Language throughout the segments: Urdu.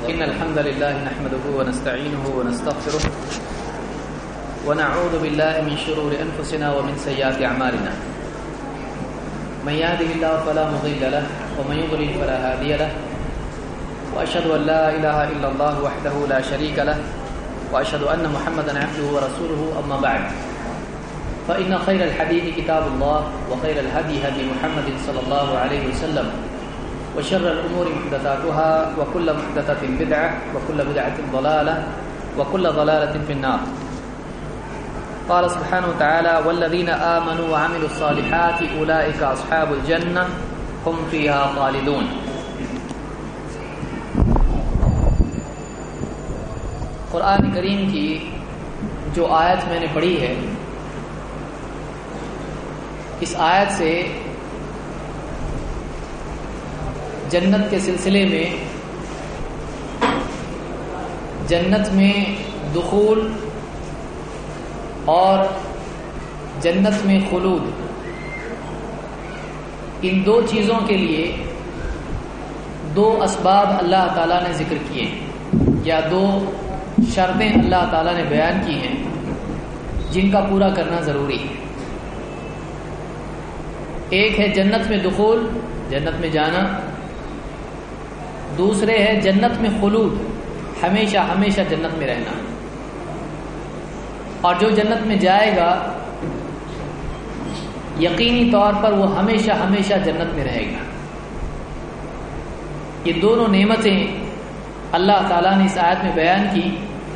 إن الحمد لله نحمده ونستعينه ونستغفره ونعوذ بالله من شرور أنفسنا ومن سيئات أعمالنا من يهده الله فلا مضل له ومن يضلل فلا هادي له وأشهد أن لا إله إلا الله وحده لا شريك له وأشهد أن محمدا عبده ورسوله أما بعد فإن خير الحديث كتاب الله وخير الهدي هدي محمد صلى الله عليه وسلم وشر الأمور محدثاتها وكل محدثة بدعة وكل بدعة ضلالة وكل ضلالة في النار. قال سبحانه وتعالى والذين آمنوا وعملوا الصالحات أولئك أصحاب الجنة هم فيها خالدون. قرآن کریم کی جو آیت میں نے پڑھی ہے، اس آیت سے جنت کے سلسلے میں جنت میں دخول اور جنت میں خلود، ان دو چیزوں کے لیے دو اسباب اللہ تعالیٰ نے ذکر کیے یا دو شرطیں اللہ تعالیٰ نے بیان کی ہیں جن کا پورا کرنا ضروری ہے. ایک ہے جنت میں دخول، جنت میں جانا. دوسرے ہے جنت میں خلود، ہمیشہ ہمیشہ جنت میں رہنا. اور جو جنت میں جائے گا یقینی طور پر وہ ہمیشہ ہمیشہ جنت میں رہے گا. یہ دونوں نعمتیں اللہ تعالیٰ نے اس آیت میں بیان کی،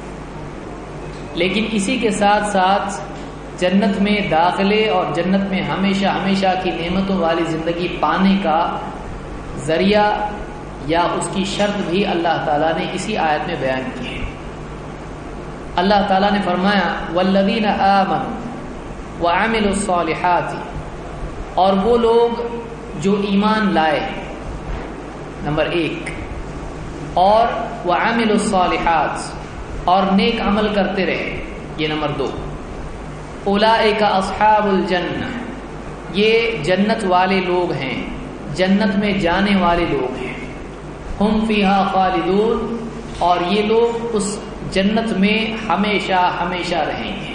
لیکن اسی کے ساتھ ساتھ جنت میں داخلے اور جنت میں ہمیشہ ہمیشہ کی نعمتوں والی زندگی پانے کا ذریعہ یا اس کی شرط بھی اللہ تعالیٰ نے اسی آیت میں بیان کی ہے. اللہ تعالیٰ نے فرمایا والذین آمنوا وعملوا الصالحات، اور وہ لوگ جو ایمان لائے، نمبر 1، اور وعملوا الصالحات، اور نیک عمل کرتے رہے، یہ نمبر 2. اولئک اصحاب الجنہ، یہ جنت والے لوگ ہیں، جنت میں جانے والے لوگ ہیں. ہم فیہا خالدون، اور یہ لوگ اس جنت میں ہمیشہ ہمیشہ رہیں گے.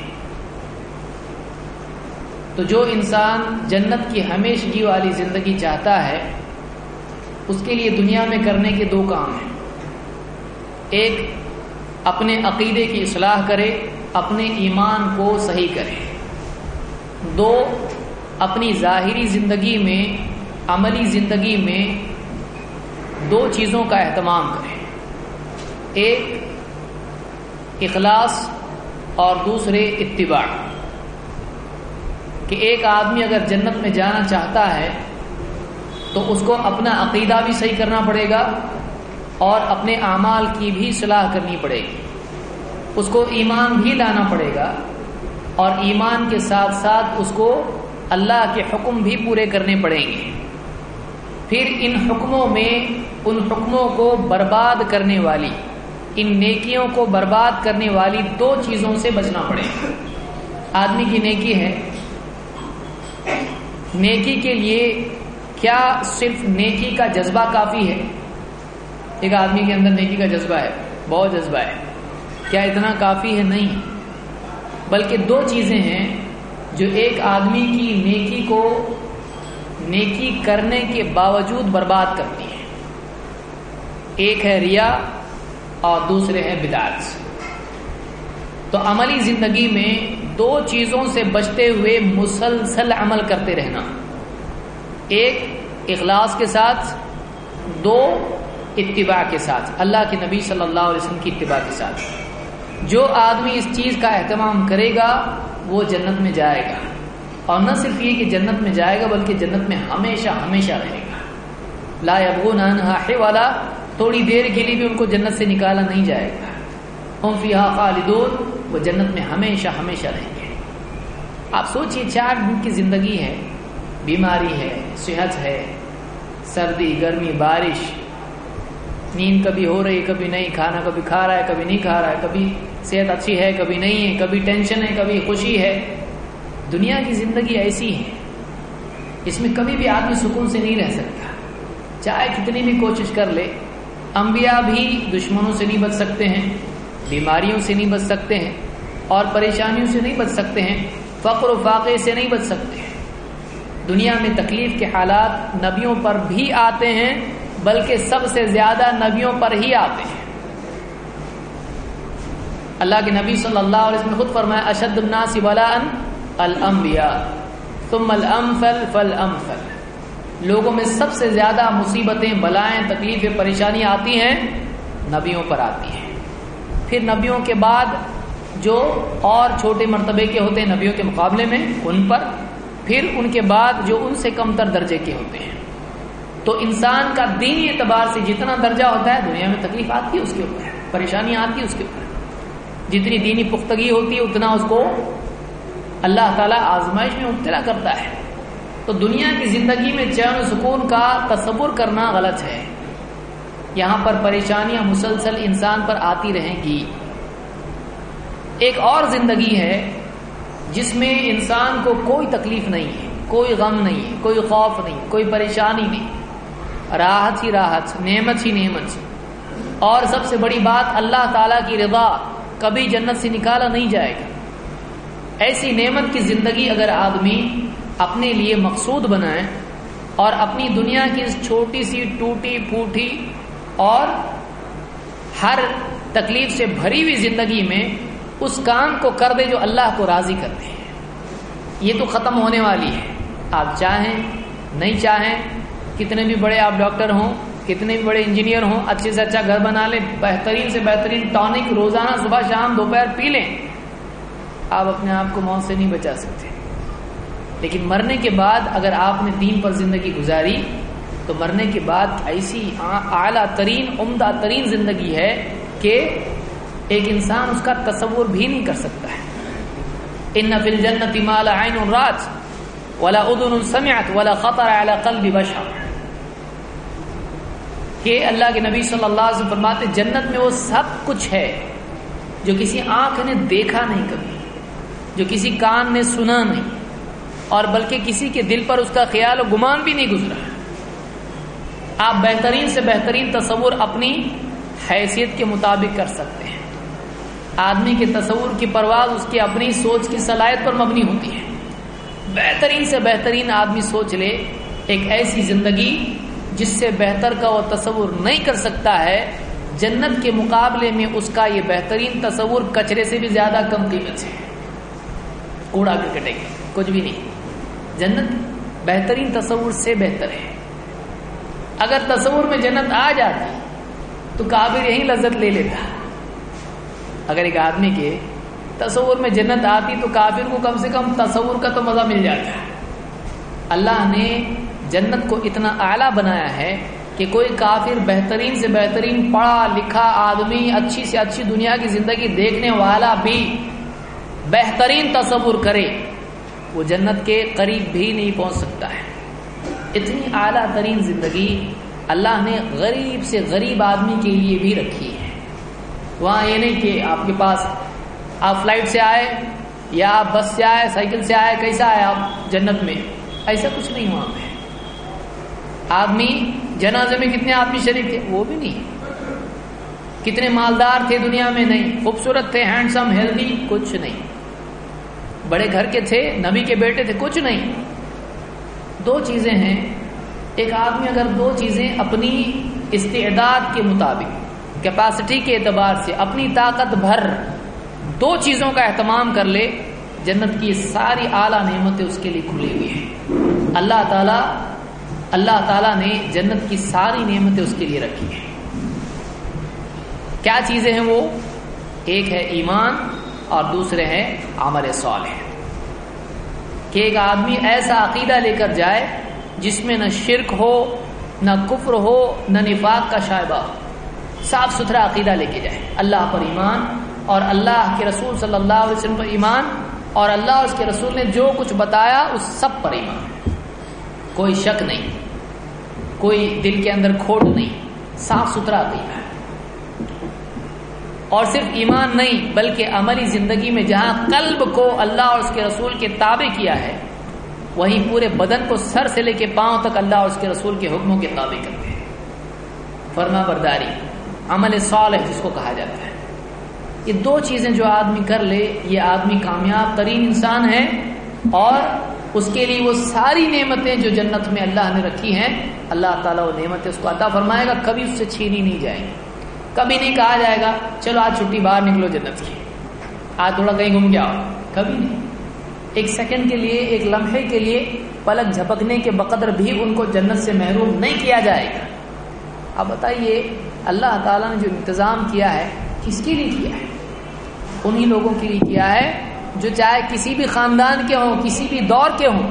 تو جو انسان جنت کی ہمیشگی والی زندگی چاہتا ہے اس کے لیے دنیا میں کرنے کے دو کام ہیں. ایک، اپنے عقیدے کی اصلاح کرے، اپنے ایمان کو صحیح کرے. 2، اپنی ظاہری زندگی میں، عملی زندگی میں دو چیزوں کا اہتمام کرے. ایک اخلاص اور دوسرے اتباع. کہ ایک آدمی اگر جنت میں جانا چاہتا ہے تو اس کو اپنا عقیدہ بھی صحیح کرنا پڑے گا اور اپنے اعمال کی بھی اصلاح کرنی پڑے گی. اس کو ایمان بھی لانا پڑے گا اور ایمان کے ساتھ ساتھ اس کو اللہ کے حکم بھی پورے کرنے پڑیں گے. پھر ان حکموں میں ان حکموں کو برباد کرنے والی، ان نیکیوں کو برباد کرنے والی دو چیزوں سے بچنا پڑے گا. آدمی کی نیکی ہے، نیکی کے لیے کیا صرف نیکی کا جذبہ کافی ہے؟ ایک آدمی کے اندر نیکی کا جذبہ ہے، بہت جذبہ ہے، کیا اتنا کافی ہے؟ نہیں، بلکہ دو چیزیں ہیں جو ایک آدمی کی نیکی کو نیکی کرنے کے باوجود برباد کرتی ہیں. ایک ہے ریا اور دوسرے ہے بدعت. تو عملی زندگی میں دو چیزوں سے بچتے ہوئے مسلسل عمل کرتے رہنا. ایک اخلاص کے ساتھ، 2 اتباع کے ساتھ، اللہ کے نبی صلی اللہ علیہ وسلم کی اتباع کے ساتھ. جو آدمی اس چیز کا اہتمام کرے گا وہ جنت میں جائے گا. اور نہ صرف یہ کہ جنت میں جائے گا بلکہ جنت میں ہمیشہ ہمیشہ رہے گا. لا یبغون عنہا حولا، تھوڑی دیر کے لیے بھی ان کو جنت سے نکالا نہیں جائے گا. ہم فیہا خالدون، وہ جنت میں ہمیشہ ہمیشہ رہیں گے. آپ سوچئے 4 دن کی زندگی ہے، بیماری ہے، صحت ہے، سردی گرمی بارش، نیند کبھی ہو رہی کبھی نہیں، کھانا کبھی کھا رہا ہے کبھی نہیں کھا رہا ہے، کبھی صحت اچھی ہے کبھی نہیں ہے، کبھی ٹینشن ہے کبھی خوشی ہے. دنیا کی زندگی ایسی ہے، اس میں کبھی بھی آدمی سکون سے نہیں رہ سکتا. چاہے کتنی بھی کوشش کر لے، انبیاء بھی دشمنوں سے نہیں بچ سکتے ہیں، بیماریوں سے نہیں بچ سکتے ہیں، اور پریشانیوں سے نہیں بچ سکتے ہیں، فقر و فاقے سے نہیں بچ سکتے ہیں۔ دنیا میں تکلیف کے حالات نبیوں پر بھی آتے ہیں، بلکہ سب سے زیادہ نبیوں پر ہی آتے ہیں۔ اللہ کے نبی صلی اللہ علیہ وسلم نے خود فرمایا اشد الناس بلاء الانبیاء ثم الامثل فالامثل، لوگوں میں سب سے زیادہ مصیبتیں، بلائیں، تکلیفیں، پریشانیاں آتی ہیں نبیوں پر آتی ہیں، پھر نبیوں کے بعد جو اور چھوٹے مرتبے کے ہوتے ہیں نبیوں کے مقابلے میں ان پر، پھر ان کے بعد جو ان سے کم تر درجے کے ہوتے ہیں۔ تو انسان کا دینی اعتبار سے جتنا درجہ ہوتا ہے دنیا میں تکلیف آتی ہے اس کے اوپر، پریشانیاں آتی ہے اس کے اوپر، جتنی دینی پختگی ہوتی ہے اتنا اس کو اللہ تعالیٰ آزمائش میں مبتلا کرتا ہے۔ تو دنیا کی زندگی میں چین و سکون کا تصور کرنا غلط ہے، یہاں پر پریشانیاں مسلسل انسان پر آتی رہیں گی۔ ایک اور زندگی ہے جس میں انسان کو کوئی تکلیف نہیں ہے، کوئی غم نہیں ہے، کوئی خوف نہیں، کوئی پریشانی نہیں، راحت ہی راحت، نعمت ہی نعمت، اور سب سے بڑی بات اللہ تعالیٰ کی رضا، کبھی جنت سے نکالا نہیں جائے گا۔ ایسی نعمت کی زندگی اگر آدمی اپنے لیے مقصود بنائے اور اپنی دنیا کی اس چھوٹی سی ٹوٹی پھوٹی اور ہر تکلیف سے بھری ہوئی زندگی میں اس کام کو کر دے جو اللہ کو راضی کرتے ہیں، یہ تو ختم ہونے والی ہے۔ آپ چاہیں نہیں چاہیں، کتنے بھی بڑے آپ ڈاکٹر ہوں، کتنے بھی بڑے انجینئر ہوں، اچھے سے اچھا گھر بنا لیں، بہترین سے بہترین ٹانک روزانہ صبح شام دوپہر پی لیں، آپ اپنے آپ کو موت سے نہیں بچا سکتے۔ لیکن مرنے کے بعد اگر آپ نے دین پر زندگی گزاری تو مرنے کے بعد ایسی اعلیٰ ترین، عمدہ ترین زندگی ہے کہ ایک انسان اس کا تصور بھی نہیں کر سکتا ہے۔ ان فی الجنۃ ما لا عین رأت ولا اذن سمعت ولا خطر علی قلب بشر، کہ اللہ کے نبی صلی اللہ علیہ وسلم فرماتے جنت میں وہ سب کچھ ہے جو کسی آنکھ نے دیکھا نہیں کبھی، جو کسی کان نے سنا نہیں، اور بلکہ کسی کے دل پر اس کا خیال و گمان بھی نہیں گزرا۔ آپ بہترین سے بہترین تصور اپنی حیثیت کے مطابق کر سکتے ہیں۔ آدمی کے تصور کی پرواز اس کی اپنی سوچ کی صلاحیت پر مبنی ہوتی ہے۔ بہترین سے بہترین آدمی سوچ لے ایک ایسی زندگی جس سے بہتر کا وہ تصور نہیں کر سکتا ہے، جنت کے مقابلے میں اس کا یہ بہترین تصور کچرے سے بھی زیادہ کم قیمت ہے، کوڑا کرکٹے گی، کچھ بھی نہیں۔ جنت بہترین تصور سے بہتر ہے۔ اگر تصور میں جنت آ جاتی تو کافر یہی لذت لے لیتا۔ اگر ایک آدمی کے تصور میں جنت آتی تو کافر کو کم سے کم تصور کا تو مزہ مل جاتا ہے۔ اللہ نے جنت کو اتنا اعلیٰ بنایا ہے کہ کوئی کافر بہترین سے بہترین پڑھا لکھا آدمی، اچھی سے اچھی دنیا کی زندگی دیکھنے والا بھی بہترین تصور کرے، وہ جنت کے قریب بھی نہیں پہنچ سکتا ہے۔ اتنی اعلیٰ ترین زندگی اللہ نے غریب سے غریب آدمی کے لیے بھی رکھی ہے۔ وہاں یہ نہیں کہ آپ کے پاس آپ فلائٹ سے آئے یا آپ بس سے آئے، سائیکل سے آئے، کیسا آئے آپ جنت میں، ایسا کچھ نہیں وہاں پہ۔ آدمی جنازے میں کتنے آدمی شریک تھے، وہ بھی نہیں۔ کتنے مالدار تھے دنیا میں، نہیں۔ خوبصورت تھے، ہینڈسم، ہیلدی، کچھ نہیں۔ بڑے گھر کے تھے، نبی کے بیٹے تھے، کچھ نہیں۔ دو چیزیں ہیں، ایک آدمی اگر دو چیزیں اپنی استعداد کے مطابق، کیپیسٹی کے اعتبار سے اپنی طاقت بھر دو چیزوں کا اہتمام کر لے، جنت کی ساری اعلیٰ نعمتیں اس کے لیے کھلی ہوئی ہیں۔ اللہ تعالیٰ نے جنت کی ساری نعمتیں اس کے لیے رکھی ہیں۔ کیا چیزیں ہیں وہ؟ ایک ہے ایمان اور دوسرے ہے عمل صالح، کہ ایک آدمی ایسا عقیدہ لے کر جائے جس میں نہ شرک ہو، نہ کفر ہو، نہ نفاق کا شائبہ ہو، صاف ستھرا عقیدہ لے کے جائے، اللہ پر ایمان اور اللہ کے رسول صلی اللہ علیہ وسلم پر ایمان، اور اللہ اور اس کے رسول نے جو کچھ بتایا اس سب پر ایمان، کوئی شک نہیں، کوئی دل کے اندر کھوٹ نہیں، صاف ستھرا عقیدہ۔ اور صرف ایمان نہیں بلکہ عملی زندگی میں جہاں قلب کو اللہ اور اس کے رسول کے تابع کیا ہے، وہیں پورے بدن کو سر سے لے کے پاؤں تک اللہ اور اس کے رسول کے حکموں کے تابع کرتے ہیں۔ فرما برداری، عمل صالح جس کو کہا جاتا ہے. یہ دو چیزیں جو آدمی کر لے یہ آدمی کامیاب ترین انسان ہے، اور اس کے لیے وہ ساری نعمتیں جو جنت میں اللہ نے رکھی ہیں اللہ تعالیٰ وہ نعمتیں اس کو عطا فرمائے گا، کبھی اس سے چھینی نہیں جائیں گی. کبھی نہیں کہا جائے گا چلو آج چھٹی باہر نکلو جنت کی، آج تھوڑا کہیں گھوم کے آؤ، کبھی نہیں. ایک سیکنڈ کے لیے، ایک لمحے کے لیے، پلک جھپکنے کے بقدر بھی ان کو جنت سے محروم نہیں کیا جائے گا. اب بتائیے اللہ تعالیٰ نے جو انتظام کیا ہے کس کے لیے کیا ہے؟ انہی لوگوں کے لیے کیا ہے جو چاہے کسی بھی خاندان کے ہوں، کسی بھی دور کے ہوں،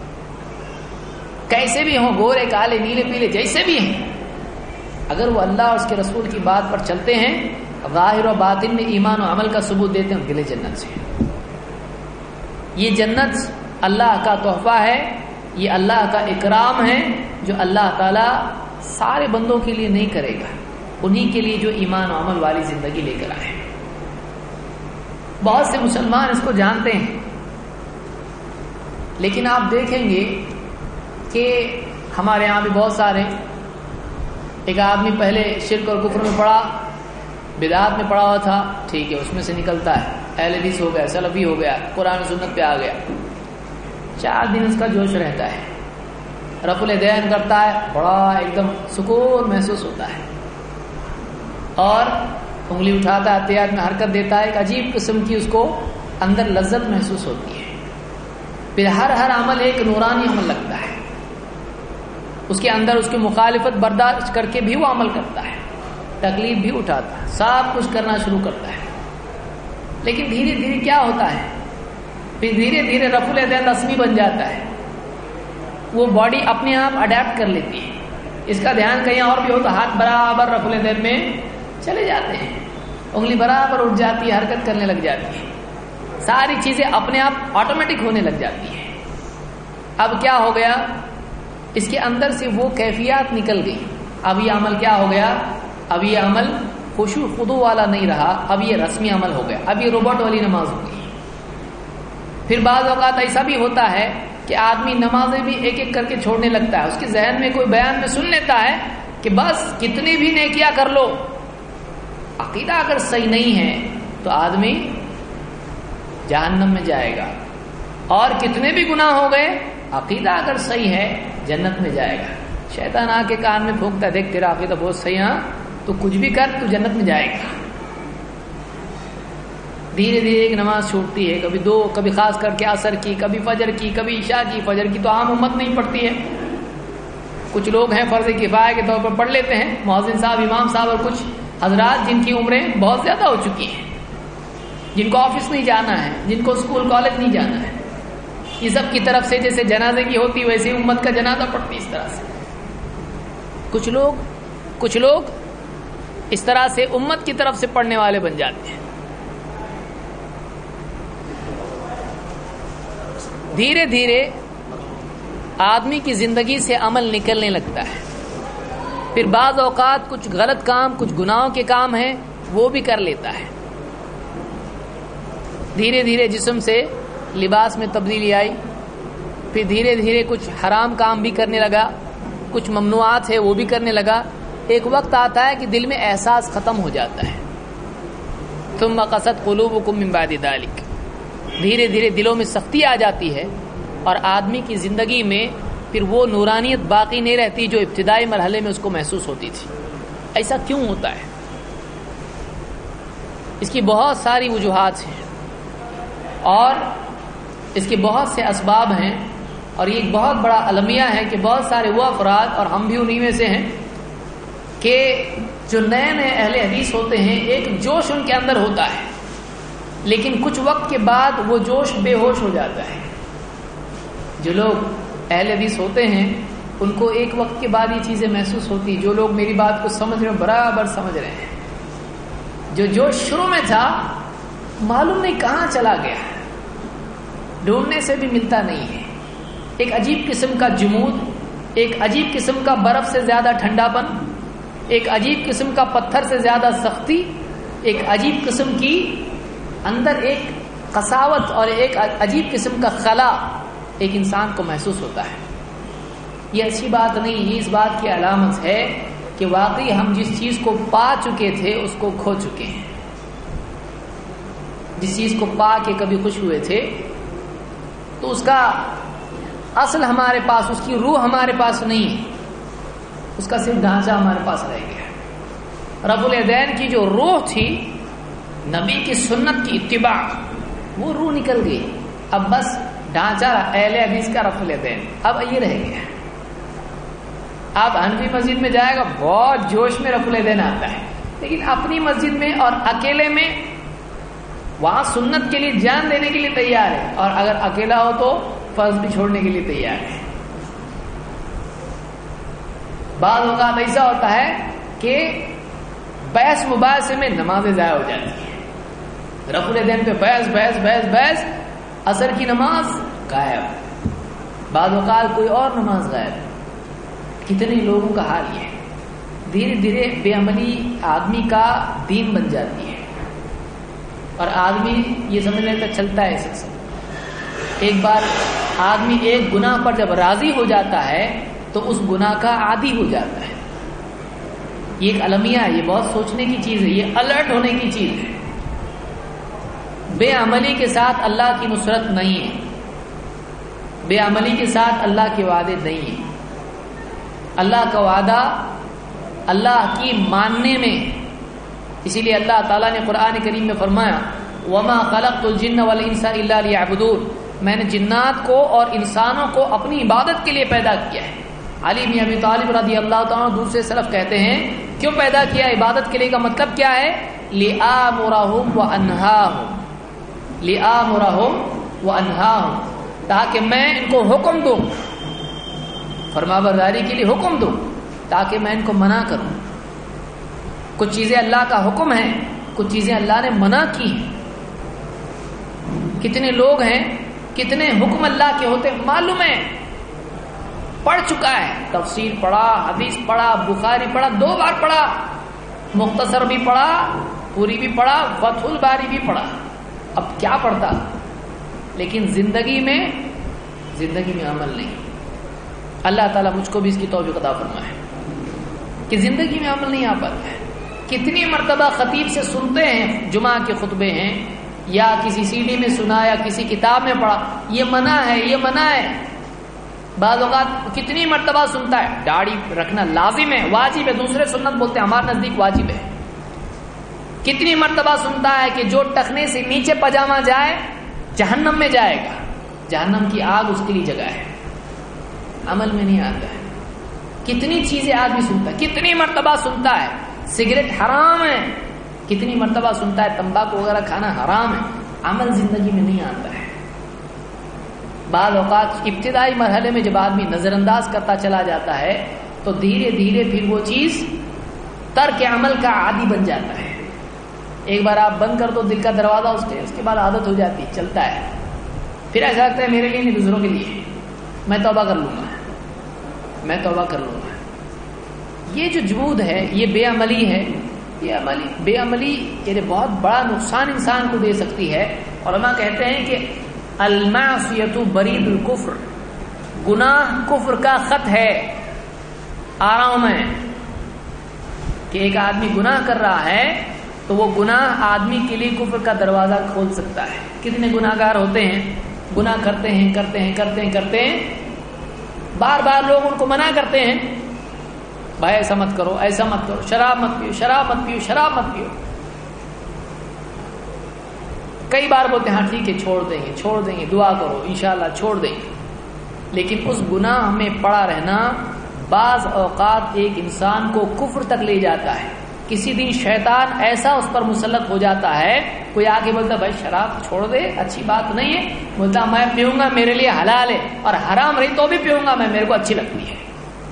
کیسے بھی ہوں، گورے کالے نیلے پیلے جیسے بھی ہیں، اگر وہ اللہ اور اس کے رسول کی بات پر چلتے ہیں، ظاہر و باطن میں ایمان و عمل کا ثبوت دیتے ہیں، ان کے لیے جنت سے. یہ جنت اللہ کا تحفہ ہے، یہ اللہ کا اکرام ہے جو اللہ تعالیٰ سارے بندوں کے لیے نہیں کرے گا، انہی کے لیے جو ایمان و عمل والی زندگی لے کر آئے. بہت سے مسلمان اس کو جانتے ہیں، لیکن آپ دیکھیں گے کہ ہمارے یہاں بھی بہت سارے، ایک آدمی پہلے شرک اور کفر میں پڑا، بدعات میں پڑا ہوا تھا، ٹھیک ہے، اس میں سے نکلتا ہے، اہل حدیث ہو گیا، سلفی ہو گیا، قرآن سنت پہ آ گیا، 4 دن اس کا جوش رہتا ہے، رفع الیدین کرتا ہے، بڑا ایک دم سکون محسوس ہوتا ہے، اور انگلی اٹھاتا ہے، اتحیات میں حرکت دیتا ہے، ایک عجیب قسم کی اس کو اندر لذت محسوس ہوتی ہے. پھر ہر عمل ایک نورانی عمل لگتا ہے، اس کے اندر اس کی مخالفت برداشت کر کے بھی وہ عمل کرتا ہے، تکلیف بھی اٹھاتا ہے، سب کچھ کرنا شروع کرتا ہے. لیکن دھیرے دھیرے کیا ہوتا ہے، پھر دھیرے دھیرے رفع الیدین رسمی بن جاتا ہے، وہ باڈی اپنے آپ اڈیپٹ کر لیتی ہے. اس کا دھیان کہیں اور بھی ہو تو ہاتھ برابر رفع الیدین میں چلے جاتے ہیں، انگلی برابر اٹھ جاتی ہے، حرکت کرنے لگ جاتی ہے، ساری چیزیں اپنے آپ آٹومیٹک ہونے لگ جاتی ہیں. اب کیا ہو گیا، اس کے اندر سے وہ کیفیات نکل گئی. اب یہ عمل کیا ہو گیا، اب یہ عمل خشوع خضوع والا نہیں رہا، اب یہ رسمی عمل ہو گیا، اب یہ روبوٹ والی نماز ہو گئی. پھر بعض اوقات ایسا بھی ہوتا ہے کہ آدمی نمازیں بھی ایک ایک کر کے چھوڑنے لگتا ہے، اس کے ذہن میں کوئی بیان میں سن لیتا ہے کہ بس کتنی بھی نیکیاں کر لو، عقیدہ اگر صحیح نہیں ہے تو آدمی جہنم میں جائے گا، اور کتنے بھی گناہ ہو گئے عقیدہ اگر صحیح ہے جنت میں جائے گا. شیطان آ کے کان میں پھونکتا ہے، دیکھ تیرا عقیدہ بہت صحیح ہے، تو کچھ بھی کر تو جنت میں جائے گا. دھیرے دھیرے ایک نماز چھوٹتی ہے، کبھی 2، کبھی خاص کر کے عصر کی، کبھی فجر کی، کبھی عشاء کی. فجر کی تو عام امت نہیں پڑھتی ہے، کچھ لوگ ہیں فرض کفایہ کے طور پر پڑھ لیتے ہیں، مؤذن صاحب، امام صاحب، اور کچھ حضرات جن کی عمریں بہت زیادہ ہو چکی ہیں، جن کو آفس نہیں جانا ہے، جن کو اسکول کالج نہیں جانا ہے، یہ سب کی طرف سے جیسے جنازے کی ہوتی ویسے امت کا جنازہ پڑھتی اس طرح سے. کچھ لوگ اس طرح سے امت کی طرف سے پڑھنے والے بن جاتے ہیں. دھیرے دھیرے آدمی کی زندگی سے عمل نکلنے لگتا ہے. پھر بعض اوقات کچھ غلط کام، کچھ گناہوں کے کام ہیں وہ بھی کر لیتا ہے. دھیرے دھیرے جسم سے لباس میں تبدیلی آئی، پھر دھیرے دھیرے کچھ حرام کام بھی کرنے لگا، کچھ ممنوعات ہے وہ بھی کرنے لگا. ایک وقت آتا ہے کہ دل میں احساس ختم ہو جاتا ہے. ثم قست قلوبکم من بعد ذلک، دھیرے دھیرے دلوں میں سختی آ جاتی ہے، اور آدمی کی زندگی میں پھر وہ نورانیت باقی نہیں رہتی جو ابتدائی مرحلے میں اس کو محسوس ہوتی تھی. ایسا کیوں ہوتا ہے؟ اس کی بہت ساری وجوہات ہیں اور اس کے بہت سے اسباب ہیں، اور یہ ایک بہت بڑا المیہ ہے کہ بہت سارے وہ افراد، اور ہم بھی انہی میں سے ہیں، کہ جو نئے اہل حدیث ہوتے ہیں ایک جوش ان کے اندر ہوتا ہے، لیکن کچھ وقت کے بعد وہ جوش بے ہوش ہو جاتا ہے. جو لوگ اہل حدیث ہوتے ہیں ان کو ایک وقت کے بعد یہ چیزیں محسوس ہوتی. جو لوگ میری بات کو سمجھ رہے ہیں برابر سمجھ رہے ہیں، جو جوش شروع میں تھا معلوم نہیں کہاں چلا گیا، ڈھونڈنے سے بھی ملتا نہیں ہے. ایک عجیب قسم کا جمود، ایک عجیب قسم کا برف سے زیادہ ٹھنڈا پن، ایک عجیب قسم کا پتھر سے زیادہ سختی، ایک عجیب قسم کی اندر ایک قساوت اور ایک عجیب قسم کا خلا ایک انسان کو محسوس ہوتا ہے. یہ اچھی بات نہیں، یہ اس بات کی علامت ہے کہ واقعی ہم جس چیز کو پا چکے تھے اس کو کھو چکے ہیں. جس چیز کو پا کے کبھی خوش ہوئے تھے تو اس کا اصل ہمارے پاس، اس کی روح ہمارے پاس نہیں ہے، اس کا صرف ڈھانچہ ہمارے پاس رہ گیا. رفع الیدین کی جو روح تھی، نبی کی سنت کی اتباع، وہ روح نکل گئی. اب بس ڈھانچہ اہل حدیث کا رفع الیدین اب یہ رہ گیا. اب حنفی مسجد میں جائے گا بہت جوش میں رفع الیدین آتا ہے، لیکن اپنی مسجد میں اور اکیلے میں وہاں سنت کے لیے جان دینے کے لیے تیار ہے، اور اگر اکیلا ہو تو فرض بھی چھوڑنے کے لیے تیار ہے. بعض اوقات ایسا ہوتا ہے کہ بحث مباحثے میں نمازیں ضائع ہو جاتی ہیں. رفع الیدین پہ بحث بحث بحث بحث، عصر کی نماز غائب، بعض اوقات کوئی اور نماز غائب. کتنے لوگوں کا حال یہ ہے. دھیرے دھیرے بے عملی آدمی کا دین بن جاتی ہے، اور آدمی یہ سمجھ لیتا چلتا ہے اس سے. ایک بار آدمی ایک گناہ پر جب راضی ہو جاتا ہے تو اس گناہ کا عادی ہو جاتا ہے. یہ ایک المیہ ہے، یہ بہت سوچنے کی چیز ہے، یہ الرٹ ہونے کی چیز ہے. بے عملی کے ساتھ اللہ کی نصرت نہیں ہے، بے عملی کے ساتھ اللہ کے وعدے نہیں ہیں. اللہ کا وعدہ اللہ کی ماننے میں، اسی لیے اللہ تعالیٰ نے قرآن کریم میں فرمایا وَمَا خَلَقْتُ الْجِنَّ وَالْإِنسَ إِلَّا لِيَعْبُدُونَ، میں نے جنات کو اور انسانوں کو اپنی عبادت کے لیے پیدا کیا ہے. علی بن ابی طالب رضی اللہ تعالیٰ دوسرے سلف کہتے ہیں کیوں پیدا کیا عبادت کے لیے کا مطلب کیا ہے؟ لِآمُرَهُمْ وَأَنْهَاهُمْ، لِآمُرَهُمْ وَأَنْهَاهُمْ، تاکہ میں ان کو حکم دوں، فرما برداری کے لیے حکم دوں، تاکہ میں ان کو منع کروں. کچھ چیزیں اللہ کا حکم ہے، کچھ چیزیں اللہ نے منع کی ہیں. کتنے لوگ ہیں، کتنے حکم اللہ کے ہوتے معلوم ہے، پڑھ چکا ہے، تفسیر پڑھا، حدیث پڑھا، بخاری پڑھا، 2 بار پڑھا، مختصر بھی پڑھا، پوری بھی پڑھا، فتح الباری بھی پڑھا. اب کیا پڑھتا، لیکن زندگی میں عمل نہیں. اللہ تعالیٰ مجھ کو بھی اس کی توفیق عطا فرمائے کہ زندگی میں عمل نہیں آ پاتا ہے. کتنی مرتبہ خطیب سے سنتے ہیں، جمعہ کے خطبے ہیں یا کسی سی ڈی میں سنا یا کسی کتاب میں پڑھا، یہ منع ہے، یہ منع ہے. بعض اوقات کتنی مرتبہ سنتا ہے داڑھی رکھنا لازم ہے، واجب ہے، دوسرے سنت بولتے ہیں، ہمارے نزدیک واجب ہے. کتنی مرتبہ سنتا ہے کہ جو ٹخنے سے نیچے پجامہ جائے جہنم میں جائے گا، جہنم کی آگ اس کے لیے جگہ ہے. عمل میں نہیں آتا ہے. کتنی چیزیں آدمی سنتا ہے، کتنی مرتبہ سنتا ہے سگریٹ حرام ہے، کتنی مرتبہ سنتا ہے تمباکو وغیرہ کھانا حرام ہے، عمل زندگی میں نہیں آتا ہے. بعض اوقات ابتدائی مرحلے میں جب آدمی نظر انداز کرتا چلا جاتا ہے تو دھیرے دھیرے پھر وہ چیز ترک عمل کا عادی بن جاتا ہے. ایک بار آپ بند کر دو دل کا دروازہ اس کے بعد عادت ہو جاتی ہے، چلتا ہے. پھر ایسا لگتا ہے میرے لیے نہیں دوسروں کے لیے، میں توبہ کر لوں گا، میں توبہ کر لوں گا. یہ جو جمود ہے، یہ بے عملی ہے. یہ بے عملی یہ بہت بڑا نقصان انسان کو دے سکتی ہے. علماء کہتے ہیں کہ المعصیۃ برید الکفر، گناہ کفر کا خط ہے. آرام ہے کہ ایک آدمی گناہ کر رہا ہے تو وہ گناہ آدمی کے لیے کفر کا دروازہ کھول سکتا ہے. کتنے گناہ گار ہوتے ہیں، گناہ کرتے ہیں، بار بار لوگ ان کو منع کرتے ہیں، بھائی ایسا مت کرو، ایسا مت کرو، شراب مت پیو. کئی بار بولتے ہیں ہاں ٹھیک ہے چھوڑ دیں گے، دعا کرو انشاءاللہ چھوڑ دیں گے. لیکن اس گناہ میں پڑا رہنا بعض اوقات ایک انسان کو کفر تک لے جاتا ہے. کسی دن شیطان ایسا اس پر مسلط ہو جاتا ہے، کوئی آ کے بولتا بھائی شراب چھوڑ دے، اچھی بات نہیں ہے، بولتا میں پیوں گا، میرے لیے حلال ہے، اور حرام رہی تو بھی پیوں گا میں، میرے کو اچھی لگتی ہے.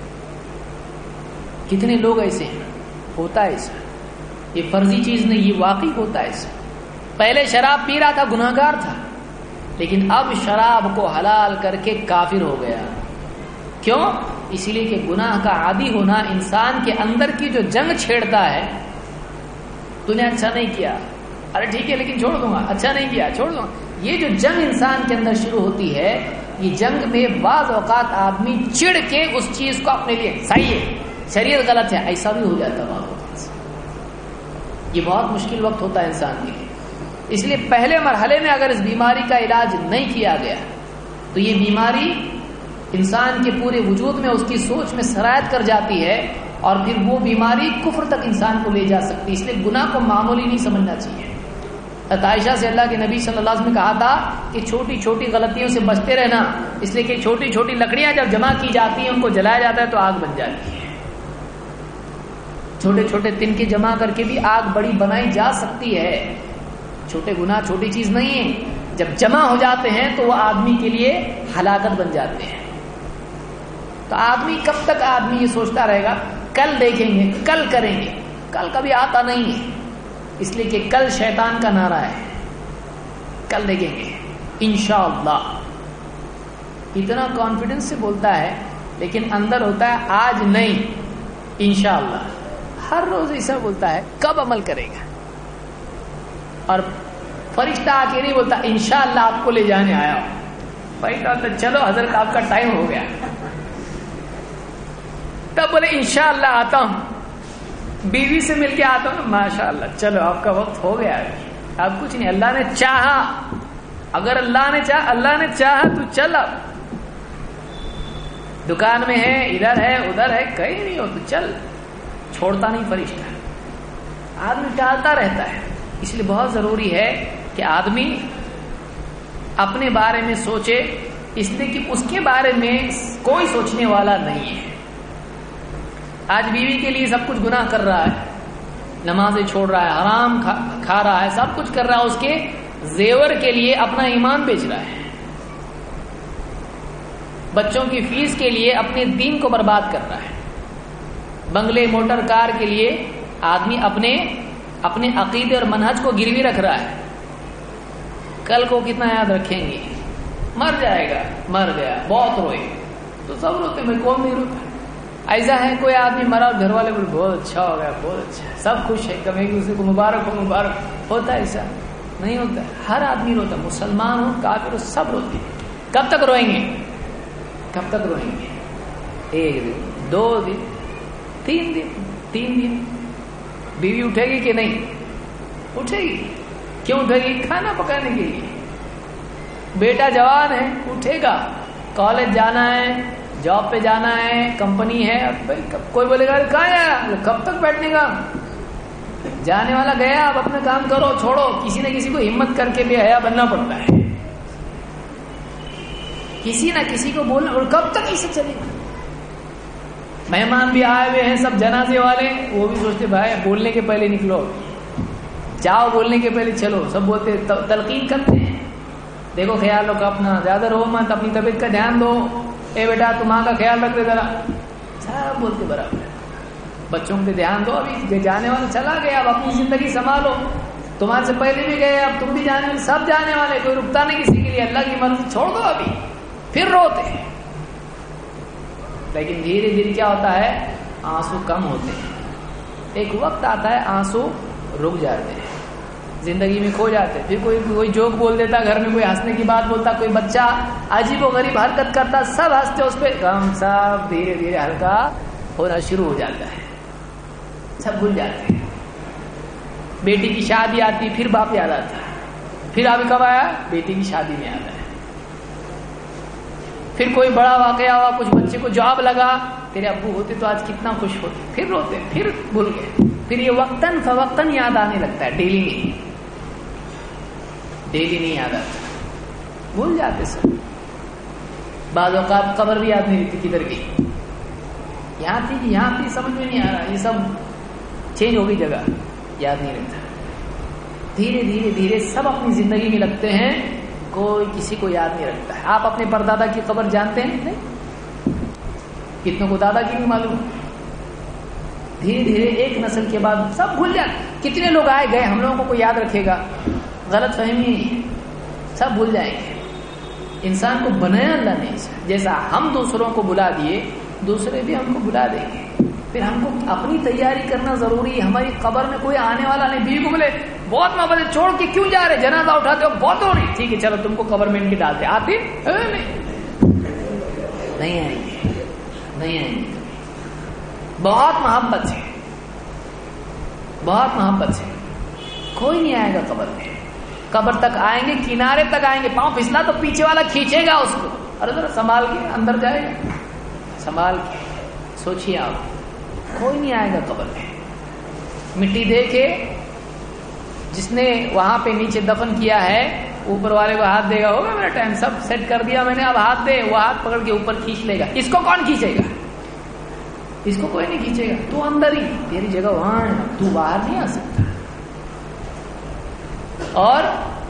کتنے لوگ ایسے ہیں، ہوتا ہے ایسا. یہ فرضی چیز نہیں، یہ واقعی ہوتا ہے ایسا. پہلے شراب پی رہا تھا، گناہ گار تھا، لیکن اب شراب کو حلال کر کے کافر ہو گیا. کیوں؟ اسی لیے کہ گناہ کا عادی ہونا انسان کے اندر کی جو جنگ چھیڑتا ہے. تو نے اچھا نہیں کیا، ارے ٹھیک ہے لیکن چھوڑ دوں گا، اچھا نہیں کیا چھوڑ دوں گا. یہ جو جنگ انسان کے اندر شروع ہوتی ہے، یہ جنگ میں بعض اوقات آدمی چڑ کے اس چیز کو اپنے لیے صحیح ہے شریعت غلط ہے، ایسا بھی ہو جاتا ہے. یہ بہت مشکل وقت ہوتا ہے انسان کے لیے. اس لیے پہلے مرحلے میں اگر اس بیماری کا علاج نہیں کیا گیا تو یہ بیماری انسان کے پورے وجود میں، اس کی سوچ میں سرایت کر جاتی ہے، اور پھر وہ بیماری کفر تک انسان کو لے جا سکتی. اس لیے گناہ کو معمولی نہیں سمجھنا چاہیے. عائشہ سے اللہ کے نبی صلی اللہ علیہ وسلم نے کہا تھا کہ چھوٹی چھوٹی غلطیوں سے بچتے رہنا، اس لیے کہ چھوٹی چھوٹی لکڑیاں جب جمع کی جاتی ہیں ان کو جلایا جاتا ہے تو آگ بن جاتی ہے. چھوٹے چھوٹے تنکے جمع کر کے بھی آگ بڑی بنائی جا سکتی ہے. چھوٹے گناہ چھوٹی چیز نہیں ہے، جب جمع ہو جاتے ہیں تو وہ آدمی کے لیے ہلاکت بن جاتے ہیں. تو آدمی کب تک آدمی یہ سوچتا رہے گا کل دیکھیں گے، کل کریں گے؟ کل کبھی آتا نہیں ہے، اس لیے کہ کل شیطان کا نعرہ ہے. کل دیکھیں گے انشاءاللہ. اتنا کانفیڈنس سے بولتا ہے لیکن اندر ہوتا ہے آج نہیں، انشاءاللہ. ہر روز ایسا بولتا ہے، کب عمل کرے گا؟ اور فرشتہ آ کے نہیں بولتا انشاءاللہ آپ کو لے جانے آیا ہوں. فرشتہ تو چلو حضرت آپ کا ٹائم ہو گیا، تب بولے انشاءاللہ آتا ہوں. بیوی سے مل کے آتا ہوں نا، ماشاءاللہ چلو آپ کا وقت ہو گیا. اب کچھ نہیں، اللہ نے چاہا. اگر اللہ نے چاہا تو چل. اب دکان میں ہے، ادھر ہے، ادھر ہے، کہیں نہیں ہو تو چل. چھوڑتا نہیں فرشتہ، آدمی ٹالتا رہتا ہے. اس لیے بہت ضروری ہے کہ آدمی اپنے بارے میں سوچے، اس لیے کہ اس کے بارے میں کوئی سوچنے والا نہیں ہے. آج بیوی کے لیے سب کچھ گناہ کر رہا ہے، نمازیں چھوڑ رہا ہے، حرام کھا رہا ہے، سب کچھ کر رہا ہے. اس کے زیور کے لیے اپنا ایمان بیچ رہا ہے. بچوں کی فیس کے لیے اپنے دین کو برباد کر رہا ہے. بنگلے موٹر کار کے لیے آدمی اپنے عقیدے اور منہج کو گروی رکھ رہا ہے. کل کو کتنا یاد رکھیں گے؟ مر جائے گا، مر گیا، بہت روئے تو سب روتے، میں کون نہیں روتا. ایسا ہے کوئی آدمی مرا اور گھر والے بولے بہت اچھا ہو گیا، بہت اچھا، سب خوش ہے، کبھی کسی کو مبارک ہو، مبارک ہوتا ہے. ایسا نہیں ہوتا. ہر آدمی روتا، مسلمان ہو کافر ہو، سب روتے ہیں. کب تک روئیں گے؟ کب تک روئیں گے؟ 1 دن، 2 دن، 3 دن. بیوی اٹھے گی کہ نہیں؟ اٹھے گی. کیوں اٹھے گی؟ کھانا پکانے کے لیے. بیٹا جوان ہے، اٹھے گا. کالج جانا ہے، جاب پہ جانا ہے، کمپنی ہے. کوئی بولے گا کہاں ہے، کب تک بیٹھنے کا؟ جانے والا گیا، اب اپنا کام کرو، چھوڑو. کسی نہ کسی کو ہمت کر کے بے حیا بننا پڑتا ہے. کسی نہ کسی کو بولنا. اور کب تک اسے چلے گا؟ مہمان بھی آئے ہوئے ہیں، سب جنازے والے، وہ بھی سوچتے بھائی بولنے کے پہلے نکلو، جاؤ بولنے کے پہلے چلو. سب بولتے، تلقین کرتے ہیں، دیکھو خیال رکھو اپنا، زیادہ رو مت، اپنی طبیعت کا دھیان دو، اے بیٹا تم ماں کا خیال رکھ دے ذرا. سب بولتے برابر. بچوں پہ دھیان دو، ابھی جانے والا چلا گیا، اب اپنی زندگی سنبھالو. تمہارے سے پہلے بھی گئے، اب تم بھی جانے والے، سب جانے والے، کوئی رکتا نہیں کسی کے لیے. اللہ کی مرضی، چھوڑ دو ابھی. پھر روتے ہیں. لیکن دھیرے دھیرے کیا ہوتا ہے؟ آنسو کم ہوتے ہیں. ایک وقت آتا ہے آنسو رک جاتے ہیں، زندگی میں کھو جاتے ہیں. پھر کوئی جوک بول دیتا، گھر میں کوئی ہنسنے کی بات بولتا، کوئی بچہ عجیب و غریب حرکت کرتا، سب ہنستے اس پہ. غم سب دھیرے دھیرے ہلکا ہونا شروع ہو جاتا ہے، سب بھول جاتے ہیں. بیٹی کی شادی آتی، پھر باپ یاد آتا ہے. پھر ابھی کب آیا؟ بیٹی کی شادی میں آتا ہے. پھر کوئی بڑا واقعہ ہوا، کچھ بچے کو جاب لگا، تیرے ابو ہوتے تو آج کتنا خوش ہوتے. پھر روتے، پھر بھول گئے. پھر یہ وقتاً فوقتاً یاد آنے لگتا ہے، ڈیلی نہیں یاد آتا، بھول جاتے سب. بعض اوقات خبر بھی یاد نہیں رہتی کدھر گئی، یہاں تھی سمجھ میں نہیں آ رہا، یہ سب چینج ہو گئی جگہ، یاد نہیں رہتا. دھیرے دھیرے سب اپنی زندگی میں لگتے ہیں، کوئی کسی کو یاد نہیں رکھتا ہے. آپ اپنے پردادا کی خبر جانتے ہیں؟ نہیں. کتنوں کو دادا کی نہیں معلوم. دھیرے دھیرے ایک نسل کے بعد سب بھول جاتے. کتنے لوگ آئے گئے، ہم لوگوں کو کوئی یاد رکھے گا؟ غلط فہمی ہے، سب بھول جائیں گے. انسان کو بنایا اللہ نے، جیسا ہم دوسروں کو بلا دیے، دوسرے بھی ہم کو بلا دیں گے. پھر ہم کو اپنی تیاری کرنا ضروری ہے. ہماری قبر میں کوئی آنے والا نہیں. بیوی کو بولے بہت محبت، چھوڑ کے کیوں جا رہے، جنازہ اٹھاتے ہو، بہت ہو رہی، ٹھیک ہے چلو تم کو قبر میں ان کی ڈالتے. آتے نہیں آئیں گے. بہت محبت سے، بہت محبت سے. کوئی نہیں آئے گا قبر میں. قبر تک آئیں گے، کنارے تک آئیں گے، پاؤں پھسلا تو پیچھے والا کھینچے گا اس کو، ارے ذرا سنبھال کے اندر جائے گا، سنبھال کے. سوچیے آپ، کوئی نہیں آئے گا قبر میں. مٹی دے کے جس نے وہاں پہ نیچے دفن کیا ہے اوپر والے کو ہاتھ دے گا، ہوگا میرا ٹائم سب سیٹ کر دیا میں نے، اب ہاتھ دے، وہ ہاتھ پکڑ کے اوپر کھینچ لے گا. اس کو کون کھینچے گا؟ اس کو کوئی نہیں کھینچے گا. تو اندر ہی، تیری جگہ وہاں ہے، تو باہر نہیں آ سکتا. اور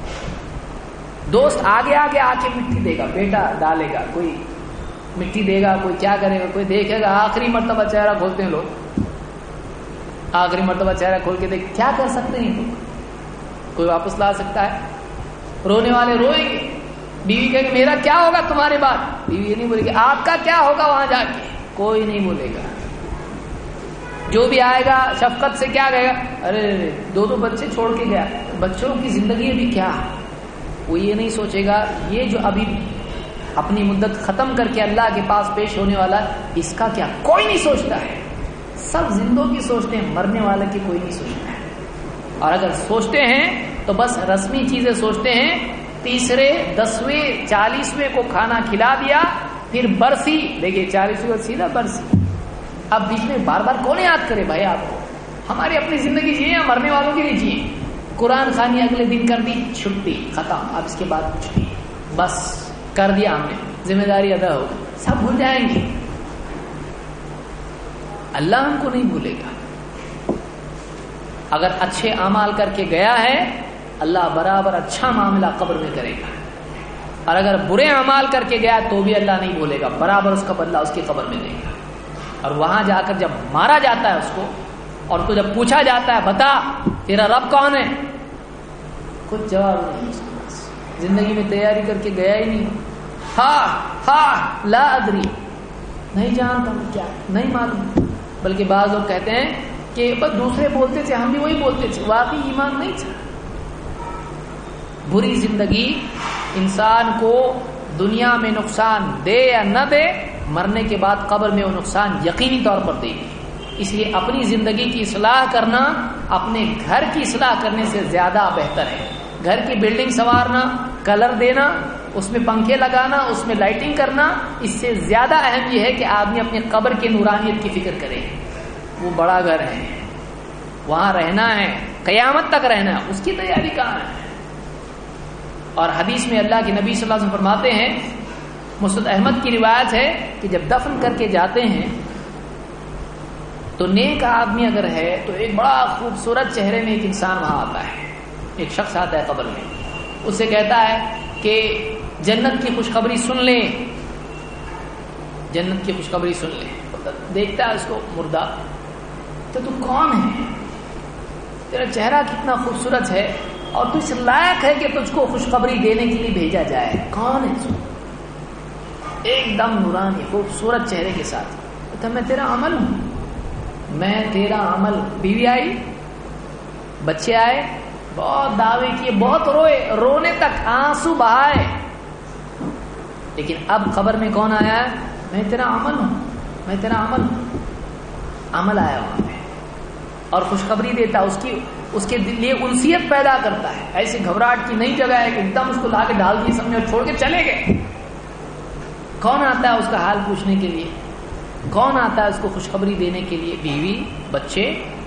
دوست آگے آگے آ کے مٹی دے گا، بیٹا ڈالے گا، کوئی مٹی دے گا، کوئی کیا کرے گا، کوئی دیکھے گا. آخری مرتبہ چہرہ کھولتے ہیں لوگ، آخری مرتبہ چہرہ کھول کے دیکھ، کیا کر سکتے ہیں تو کوئی واپس لا سکتا ہے؟ رونے والے روئیں گے. بیوی کہے گی میرا کیا ہوگا تمہارے بعد؟ بیوی یہ نہیں بولے گی آپ کا کیا ہوگا وہاں جا کے، کوئی نہیں بولے گا. جو بھی آئے گا شفقت سے کیا کہے گا، ارے دو بچے چھوڑ کے گیا، بچوں کی زندگی ابھی کیا. وہ یہ نہیں سوچے گا یہ جو ابھی اپنی مدت ختم کر کے اللہ کے پاس پیش ہونے والا، اس کا کیا. کوئی نہیں سوچتا ہے. سب زندوں کی سوچتے ہیں، مرنے والے کی کوئی نہیں سوچتا ہے. اور اگر سوچتے ہیں تو بس رسمی چیزیں سوچتے ہیں. تیسرے 10ویں 40ویں کو کھانا کھلا دیا، پھر برسی، دیکھیے 40ویں کو سیدھا برسی. اب بیچ میں بار بار کون یاد کرے بھائی آپ کو؟ ہماری اپنی زندگی جیے، مرنے والوں کی نہیں جیے. قرآن خوانی اگلے دن کر دی، چھٹی ختم، اب اس کے بعد کچھ نہیں، بس کر دیا ہم نے، ذمہ داری ادا ہو، سب بھول جائیں گے. اللہ ہم کو نہیں بھولے گا. اگر اچھے اعمال کر کے گیا ہے اللہ برابر اچھا معاملہ قبر میں کرے گا، اور اگر برے اعمال کر کے گیا تو بھی اللہ نہیں بھولے گا، برابر اس کا بدلہ اس کی قبر میں دے گا. اور وہاں جا کر جب مارا جاتا ہے اس کو، اور اس کو جب پوچھا جاتا ہے بتا تیرا رب کون ہے، کچھ جواب نہیں اس کے پاس. زندگی میں تیاری کر کے گیا ہی نہیں. ہاں لا ادری، نہیں جانتا ہوں کیا، نہیں معلوم. بلکہ بعض لوگ کہتے ہیں کہ بس دوسرے بولتے تھے ہم بھی وہی بولتے تھے، واقعی ایمان نہیں تھا. بری زندگی انسان کو دنیا میں نقصان دے یا نہ دے، مرنے کے بعد قبر میں وہ نقصان یقینی طور پر دے گی. اس لیے اپنی زندگی کی اصلاح کرنا اپنے گھر کی اصلاح کرنے سے زیادہ بہتر ہے. گھر کی بلڈنگ سنوارنا، کلر دینا، اس میں پنکھے لگانا، اس میں لائٹنگ کرنا، اس سے زیادہ اہم یہ ہے کہ آدمی اپنی قبر کے نورانیت کی فکر کرے. وہ بڑا گھر ہے، وہاں رہنا ہے، قیامت تک رہنا ہے، اس کی تیاری کہاں ہے. اور حدیث میں اللہ کے نبی صلی اللہ علیہ وسلم فرماتے ہیں، مسند احمد کی روایت ہے کہ جب دفن کر کے جاتے ہیں تو نیک آدمی اگر ہے تو ایک بڑا خوبصورت چہرے میں ایک انسان وہاں آتا ہے، ایک شخص آتا ہے قبر میں، اس سے کہتا ہے کہ جنت کی خوشخبری سن لیں، جنت کی خوشخبری سن لیں. دیکھتا ہے اس کو مردہ، تو کون ہے، تیرا چہرہ کتنا خوبصورت ہے اور تو اس لائق ہے کہ تجھ کو خوشخبری دینے کے لیے بھیجا جائے، کون ہے تو؟ ایک دم نورانی خوبصورت چہرے کے ساتھ. تو میں تیرا عمل ہوں، میں تیرا عمل. بیوی آئی، بچے آئے، بہت دعوے کیے، بہت روئے، رونے تک آنسو بہائے، لیکن اب خبر میں کون آیا ہے؟ میں تیرا عمل ہوں، میں تیرا عمل ہوں. عمل آیا وہاں پہ اور خوشخبری دیتا، اس کے لیے انسیت پیدا کرتا ہے. ایسی گھبراہٹ کی نئی جگہ ہے کہ ایک دم اس کو لا کے ڈال دیے سب نے اور چھوڑ کے چلے گئے. کون آتا ہے اس کا حال پوچھنے کے لیے؟ کون آتا ہے اس کو خوشخبری دینے کے لیے؟ بیوی، بچے،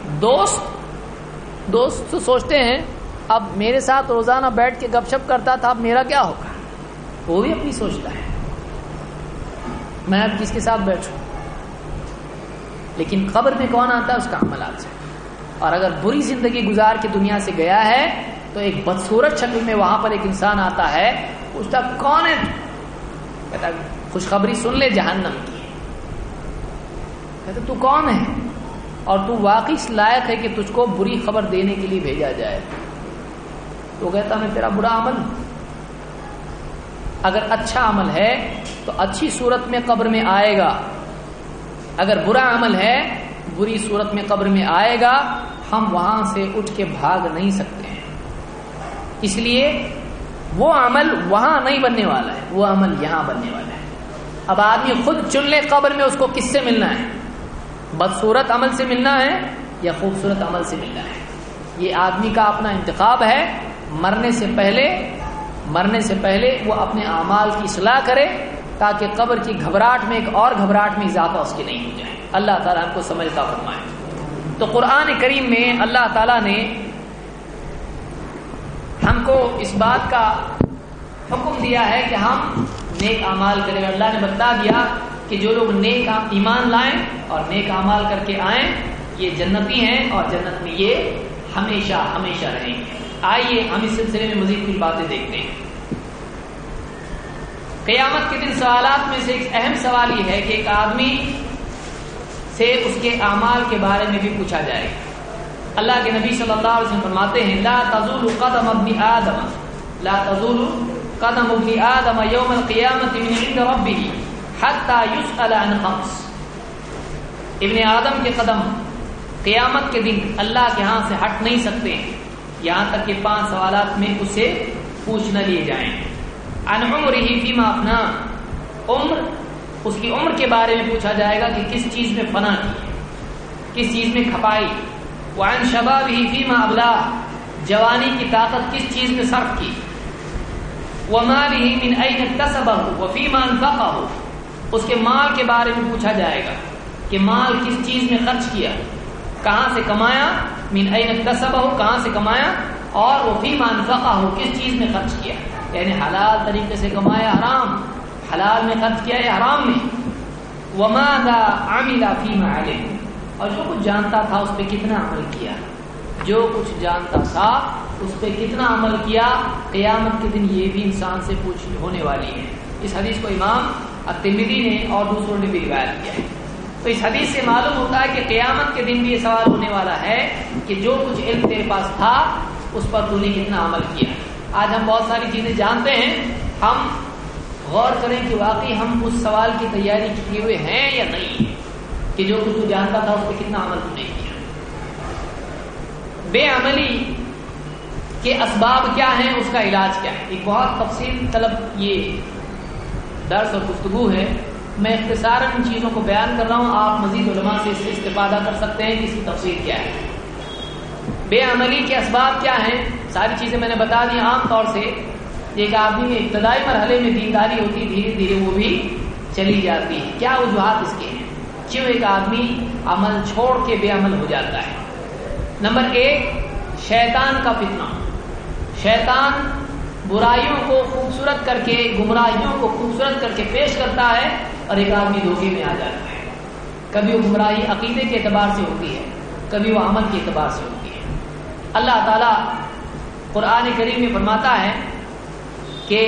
دوست. دوست تو سوچتے ہیں اب میرے ساتھ روزانہ بیٹھ کے گپ شپ کرتا تھا، اب میرا کیا ہوگا؟ وہ بھی اپنی سوچتا ہے میں اب کس کے ساتھ بیٹھوں. لیکن قبر میں کون آتا ہے؟ اس کا عملات سے. اور اگر بری زندگی گزار کے دنیا سے گیا ہے تو ایک بدصورت شکل میں وہاں پر ایک انسان آتا ہے، پوچھتا کون ہے؟ کہتا خوشخبری سن لے جہنم کی. کہتا تو کون ہے اور تو واقعی اس لائق ہے کہ تجھ کو بری خبر دینے کے لیے بھیجا جائے؟ تو کہتا میں تیرا برا عمل. اگر اچھا عمل ہے تو اچھی صورت میں قبر میں آئے گا، اگر برا عمل ہے بری صورت میں قبر میں آئے گا. ہم وہاں سے اٹھ کے بھاگ نہیں سکتے ہیں، اس لیے وہ عمل وہاں نہیں بننے والا ہے، وہ عمل یہاں بننے والا ہے. اب آدمی خود چن لے قبر میں اس کو کس سے ملنا ہے. بدصورت عمل سے ملنا ہے یا خوبصورت عمل سے ملنا ہے، یہ آدمی کا اپنا انتخاب ہے۔ مرنے سے پہلے وہ اپنے اعمال کی اصلاح کرے تاکہ قبر کی گھبراہٹ میں ایک اور گھبراہٹ میں اضافہ اس کی نہیں ہو جائے۔ اللہ تعالیٰ ہم کو سمجھ عطا فرمائے۔ تو قرآن کریم میں اللہ تعالیٰ نے ہم کو اس بات کا حکم دیا ہے کہ ہم نیک اعمال کریں۔ اللہ نے بتا دیا کہ جو لوگ نیک ایمان لائیں اور نیک اعمال کر کے آئیں یہ جنتی ہیں اور جنت میں یہ ہمیشہ ہمیشہ رہیں گے۔ آئیے ہم اس سلسلے میں مزید کچھ باتیں دیکھتے ہیں۔ قیامت کے دن سوالات میں سے ایک اہم سوال یہ ہے کہ ایک آدمی سے اس کے اعمال کے بارے میں بھی پوچھا جائے گا۔ اللہ کے نبی صلی اللہ علیہ وسلم فرماتے ہیں لا تزول قدم ابن آدم یوم القیامت من عند ربه حتی یسأل عن خمس۔ ابن آدم کے قدم قیامت کے دن اللہ کے ہاں سے ہٹ نہیں سکتے ہیں یہاں تک کہ 5 سوالات میں اسے پوچھ نہ لیے جائیں۔ عن عمرہ فیما افنا، اس کی عمر کے بارے میں پوچھا جائے گا کہ کس چیز میں فنا کی، کس چیز میں کھپائی۔ وعن شبابہ فیما ابلا، جوانی کی طاقت کس چیز میں صرف کی۔ ومالہ من این اکتسبہ وفیما انفقہ، اس کے مال کے بارے میں پوچھا جائے گا کہ مال کس چیز میں خرچ کیا، کہاں سے کمایا، من این اکتسبہ کہاں سے کمایا، اور وفیما انفقہ کس چیز میں خرچ کیا، یعنی حلال طریقے سے کمایا حرام، حلال میں خرچ کیا ہے حرام میں۔ وماذا عمل فیما علم، اور جو کچھ جانتا تھا اس پہ کتنا عمل کیا، جو کچھ جانتا تھا اس پہ کتنا عمل کیا۔ قیامت کے دن یہ بھی انسان سے پوچھ ہونے والی ہے۔ اس حدیث کو امام الترمذی نے اور دوسروں نے بھی روایت کیا ہے۔ تو اس حدیث سے معلوم ہوتا ہے کہ قیامت کے دن بھی یہ سوال ہونے والا ہے کہ جو کچھ علم تیرے پاس تھا اس پر تو نے کتنا عمل کیا۔ آج ہم بہت ساری چیزیں جانتے ہیں، ہم غور کریں کہ واقعی ہم اس سوال کی تیاری کیے ہوئے ہیں یا نہیں، کہ جو کچھ تو جانتا تھا اس پہ کتنا عمل تو نہیں کیا۔ بے عملی کے اسباب کیا ہیں، اس کا علاج کیا ہے، ایک بہت تفصیل طلب یہ درس اور گفتگو ہے۔ میں اختصاراً ان چیزوں کو بیان کر رہا ہوں، آپ مزید علماء سے اس سے استفادہ کر سکتے ہیں کہ اس کی تفصیل کیا ہے۔ بے عملی کے اسباب کیا ہیں، ساری چیزیں میں نے بتا دی۔ عام طور سے ایک آدمی میں ابتدائی مرحلے میں دینداری ہوتی، دھیرے دھیرے وہ بھی چلی جاتی ہے۔ کیا وجوہات اس کے ہیں کیوں ایک آدمی عمل چھوڑ کے بے عمل ہو جاتا ہے؟ نمبر 1 شیطان کا فتنہ۔ شیطان برائیوں کو خوبصورت کر کے، گمراہیوں کو خوبصورت کر کے پیش کرتا ہے اور ایک آدمی دھوکے میں آ جاتا ہے۔ کبھی وہ گمراہی عقیدے کے اعتبار سے ہوتی ہے، کبھی وہ عمل کے اعتبار سے ہوتی ہے۔ اللہ تعالیٰ قرآن کریم میں فرماتا ہے کہ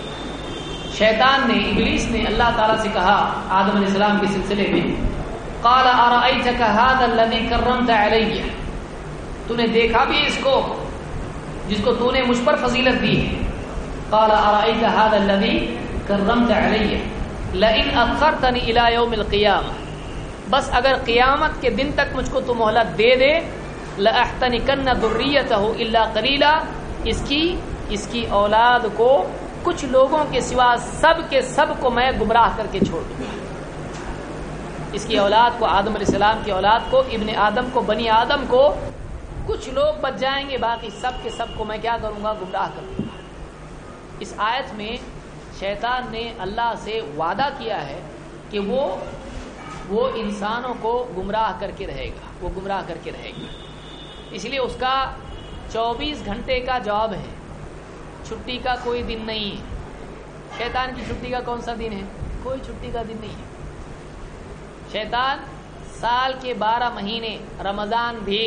شیطان نے، ابلیس نے اللہ تعالیٰ سے کہا آدم علیہ السلام کے سلسلے میں، قال ارأیتک ھذا الذی کرمت علیہ، تو نے دیکھا بھی اس کو جس کو تو نے مجھ پر فضیلت دی ہے۔ قال ارأیت ھذا الذی کرمت علیہ لئن اخرتنی الی یوم القیامہ، بس اگر قیامت کے دن تک مجھ کو تو مہلت دے دے، لأحتنکن ذریتہ الا قلیلا، اس کی اولاد کو کچھ لوگوں کے سوا سب کے سب کو میں گمراہ کر کے چھوڑ دوں گا۔ اس کی اولاد کو، آدم علیہ السلام کی اولاد کو، ابن آدم کو، بنی آدم کو کچھ لوگ بچ جائیں گے، باقی سب کے سب کو میں کیا کروں گا، گمراہ کر دوں گا۔ اس آیت میں شیطان نے اللہ سے وعدہ کیا ہے کہ وہ انسانوں کو گمراہ کر کے رہے گا، وہ گمراہ کر کے رہے گا۔ اس لیے اس کا 24 گھنٹے کا جواب ہے، چھٹی کا کوئی دن نہیں ہے۔ شیطان کی چھٹی کا کون سا دن ہے؟ کوئی چھٹی کا دن نہیں ہے۔ شیطان سال کے 12 مہینے، رمضان بھی،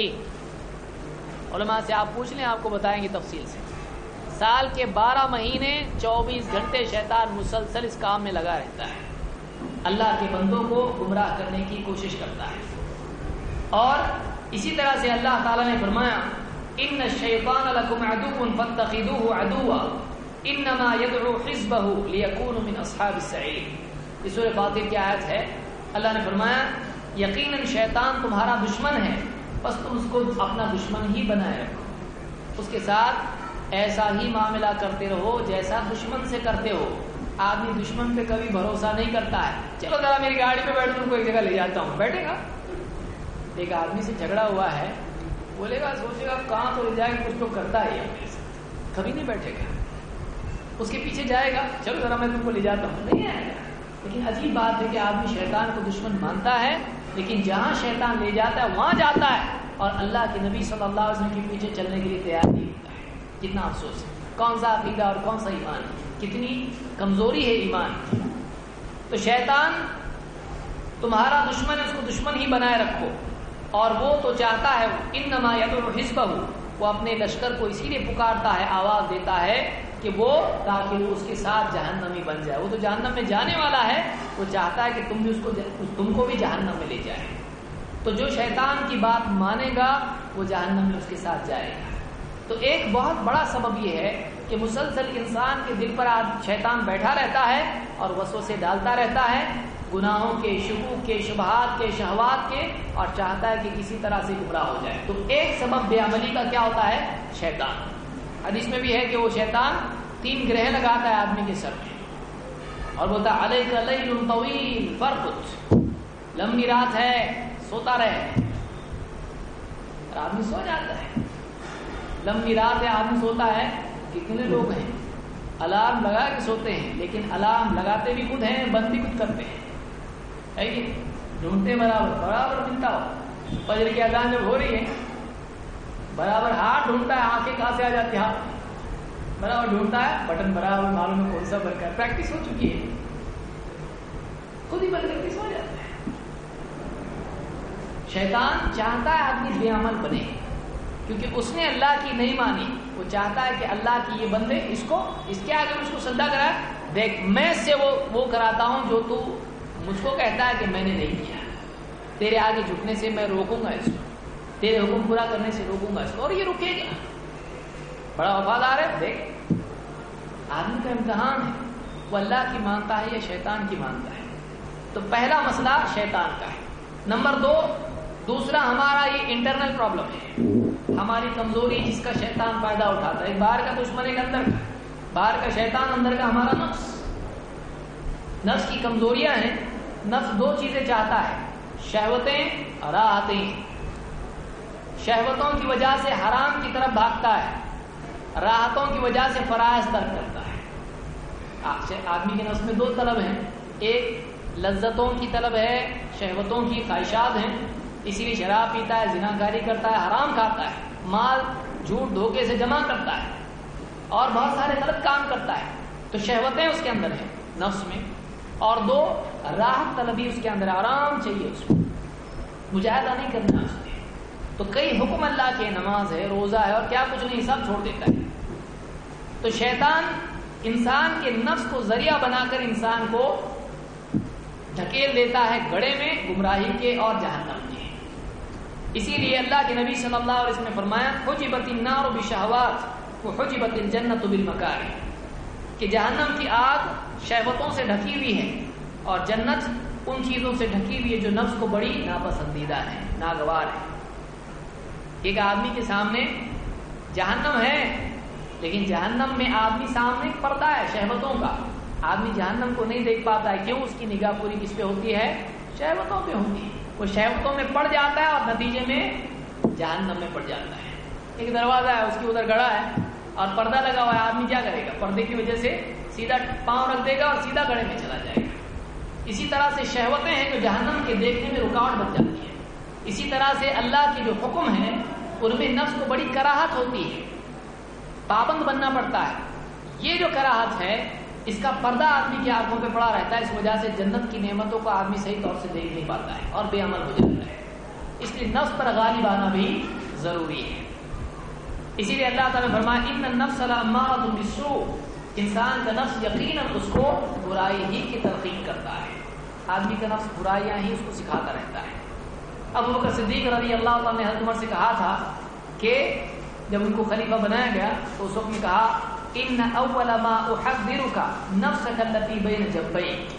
علماء سے آپ پوچھ لیں، آپ کو بتائیں گے تفصیل سے۔ سال کے 12 مہینے 24 گھنٹے شیطان مسلسل اس کام میں لگا رہتا ہے، اللہ کے بندوں کو گمراہ کرنے کی کوشش کرتا ہے۔ اور اسی طرح سے اللہ تعالیٰ نے فرمایا ان الشیطان لکم عدو فاتخذوه عدوا انما يدعو حزبه ليكونوا من اصحاب السعیر۔ یہ سورہ فاطر کی آیت ہے۔ اللہ نے فرمایا یقیناً شیطان تمہارا دشمن ہے، بس تم اس کو اپنا دشمن ہی بنائے رکھو، اس کے ساتھ ایسا ہی معاملہ کرتے رہو جیسا دشمن سے کرتے ہو۔ آدمی دشمن پہ کبھی بھروسہ نہیں کرتا ہے، چلو ذرا میری گاڑی پہ بیٹھ، تم کو ایک جگہ لے جاتا ہوں، بیٹھے گا؟ ایک آدمی سے جھگڑا ہوا ہے، بولے گا سوچے گا کہاں تو لے جائے گا، کچھ تو کرتا ہے میرے ساتھ، کبھی نہیں بیٹھے گا، اس کے پیچھے جائے گا، چلو ذرا میں تم کو لے جاتا ہوں، نہیں آئے گا۔ لیکن عجیب بات ہے کہ آدمی شیطان کو دشمن مانتا ہے، لیکن جہاں شیطان لے جاتا ہے وہاں جاتا ہے، اور اللہ کے نبی صلی اللہ علیہ وسلم کے پیچھے چلنے کے لیے تیار نہیں ہوتا ہے۔ کتنا افسوس ہے، کون سا عقیدہ اور کون سا ایمان، کتنی کمزوری ہے ایمان۔ تو شیطان تمہارا دشمن ہے، اس کو دشمن ہی بنائے رکھو، اور وہ تو چاہتا ہے انما یدعو حزبہ، وہ اپنے لشکر کو اسی لیے پکارتا ہے، آواز دیتا ہے کہ وہ تاکہ وہ اس کے ساتھ جہنمی بن جائے، وہ تو جہنم میں جانے والا ہے، وہ چاہتا ہے کہ تم کو بھی جہنم میں لے جائے۔ تو جو شیطان کی بات مانے گا وہ جہنم میں اس کے ساتھ جائے گا۔ تو ایک بہت بڑا سبب یہ ہے کہ مسلسل انسان کے دل پر شیطان بیٹھا رہتا ہے اور وسوسے ڈالتا رہتا ہے، گناہوں کے، شکوک کے، شبہات کے، شہوات کے، اور چاہتا ہے کہ کسی طرح سے گمراہ ہو جائے۔ تو ایک سبب بے عملی کا کیا ہوتا ہے؟ شیطان۔ حدیث میں بھی ہے کہ وہ شیطان 3 گرہ لگاتا ہے آدمی کے سر میں، اور بولتا ہے علیک لیل طویل فرقت، لمبی رات ہے، سوتا رہے، اور آدمی سو جاتا ہے۔ لمبی رات ہے، آدمی سوتا ہے۔ کتنے لوگ ہیں الارم لگا کے سوتے ہیں، لیکن الارم لگاتے بھی خود ہیں، بند بھی خود کرتے ہیں، ہے کہ ڈھونڈتے برابر ملتا ہو۔ فجر کی اذان جب ہو رہی ہے برابر ہاتھ ڈھونڈتا ہے، آنکھیں کہاں سے آ جاتی ہیں، ہاتھ برابر ڈھونڈتا ہے، بٹن برابر معلوم ہے کون سا بند کر، پریکٹس ہو چکی ہے، خود ہی بند کر کے سو جاتا ہے۔ شیطان چاہتا ہے آدمی بے عمل بنے، کیونکہ اس نے اللہ کی نہیں مانی، وہ چاہتا ہے کہ اللہ کی یہ بندے اس کے آگے اس کو سجدہ کرائے، دیکھ میں سے وہ کراتا ہوں جو تو مجھ کو کہتا ہے کہ میں نے نہیں کیا، تیرے آگے جھکنے سے میں روکوں گا اس کو، تیرے حکم پورا کرنے سے روکوں گا اس کو، اور یہ رکے گا، بڑا وفادار ہے۔ دیکھ آدمی کا امتحان ہے، وہ اللہ کی مانتا ہے یا شیطان کی مانتا ہے۔ تو پہلا مسئلہ شیطان کا ہے۔ نمبر 2، دوسرا ہمارا یہ انٹرنل پرابلم ہے، ہماری کمزوری جس کا شیطان فائدہ اٹھاتا ہے۔ ایک باہر کا دشمن، ایک اندر کا، باہر کا شیطان، اندر کا ہمارا نفس۔ نفس کی کمزوریاں ہیں۔ نفس 2 چیزیں چاہتا ہے، شہوتیں اور راحتیں۔ شہوتوں کی وجہ سے حرام کی طرف بھاگتا ہے، راحتوں کی وجہ سے فرائض ترک کرتا ہے۔ آدمی کے نفس میں 2 طلب ہیں، ایک لذتوں کی طلب ہے، شہوتوں کی خواہشات ہیں، اسی لیے شراب پیتا ہے، زناکاری کرتا ہے، حرام کھاتا ہے، مال جھوٹ دھوکے سے جمع کرتا ہے، اور بہت سارے غلط کام کرتا ہے۔ تو شہوتیں اس کے اندر ہیں نفس میں، اور 2 راحت طلبی اس کے اندر، آرام چاہیے اس کو، مجاہدہ نہیں کرنا اس نے۔ تو کئی حکم اللہ کے، نماز ہے، روزہ ہے، اور کیا کچھ نہیں، سب چھوڑ دیتا ہے۔ تو شیطان انسان کے نفس کو ذریعہ بنا کر انسان کو دھکیل دیتا ہے گڑھے میں گمراہی کے اور جہنم کے۔ اسی لیے اللہ کے نبی صلی اللہ علیہ وسلم نے فرمایا حجبت النار بشہوات وحجبت الجنت بالمکارہ، کہ جہنم کی آگ شہوتوں سے ڈھکی ہوئی ہے اور جنت ان چیزوں سے ڈھکی ہوئی ہے جو نفس کو بڑی ناپسندیدہ ہے، ناگوار ہے۔ ایک آدمی کے سامنے جہنم ہے، لیکن جہنم میں آدمی سامنے ایک پردہ ہے شہوتوں کا، آدمی جہنم کو نہیں دیکھ پاتا ہے، کیوں؟ اس کی نگاہ پوری کس پہ ہوتی ہے؟ شہوتوں پہ ہوتی ہے، وہ شہوتوں میں پڑ جاتا ہے اور نتیجے میں جہنم میں پڑ جاتا ہے۔ ایک دروازہ ہے، اس کی ادھر گڑا ہے اور پردہ لگا ہوا ہے، آدمی کیا کرے گا؟ پردے کی وجہ سے سیدھا پاؤں رکھ دے گا اور سیدھا گڑھے میں چلا جائے گا۔ اسی طرح سے شہوتیں ہیں جو جہنم کے دیکھنے میں رکاوٹ بن جاتی ہے۔ اسی طرح سے اللہ کے جو حکم ہیں ان میں نفس کو بڑی کراہت ہوتی ہے، پابند بننا پڑتا ہے۔ یہ جو کراہت ہے اس کا پردہ آدمی کی آنکھوں پہ پڑا رہتا ہے، اس وجہ سے جنت کی نعمتوں کو آدمی صحیح طور سے دیکھ نہیں پاتا ہے اور بے عمل ہو جاتا ہے۔ اس لیے نفس پر غالب آنا بھی ضروری ہے۔ اسی لیے اللہ تعالیٰ نے فرمایا ان النفس لامارۃ بالسوء، انسان کا نفس یقیناً اس کو برائی ہی کی ترغیب کرتا ہے، آدمی کا نفس برائیاں ہی اس کو سکھاتا رہتا ہے۔ ابو بکر صدیق رضی اللہ تعالیٰ نے حضرت عمر سے کہا تھا کہ جب ان کو خلیفہ بنایا گیا تو اس وقت نے کہا ان اول ما احذرک نفسک التی بین جنبیک،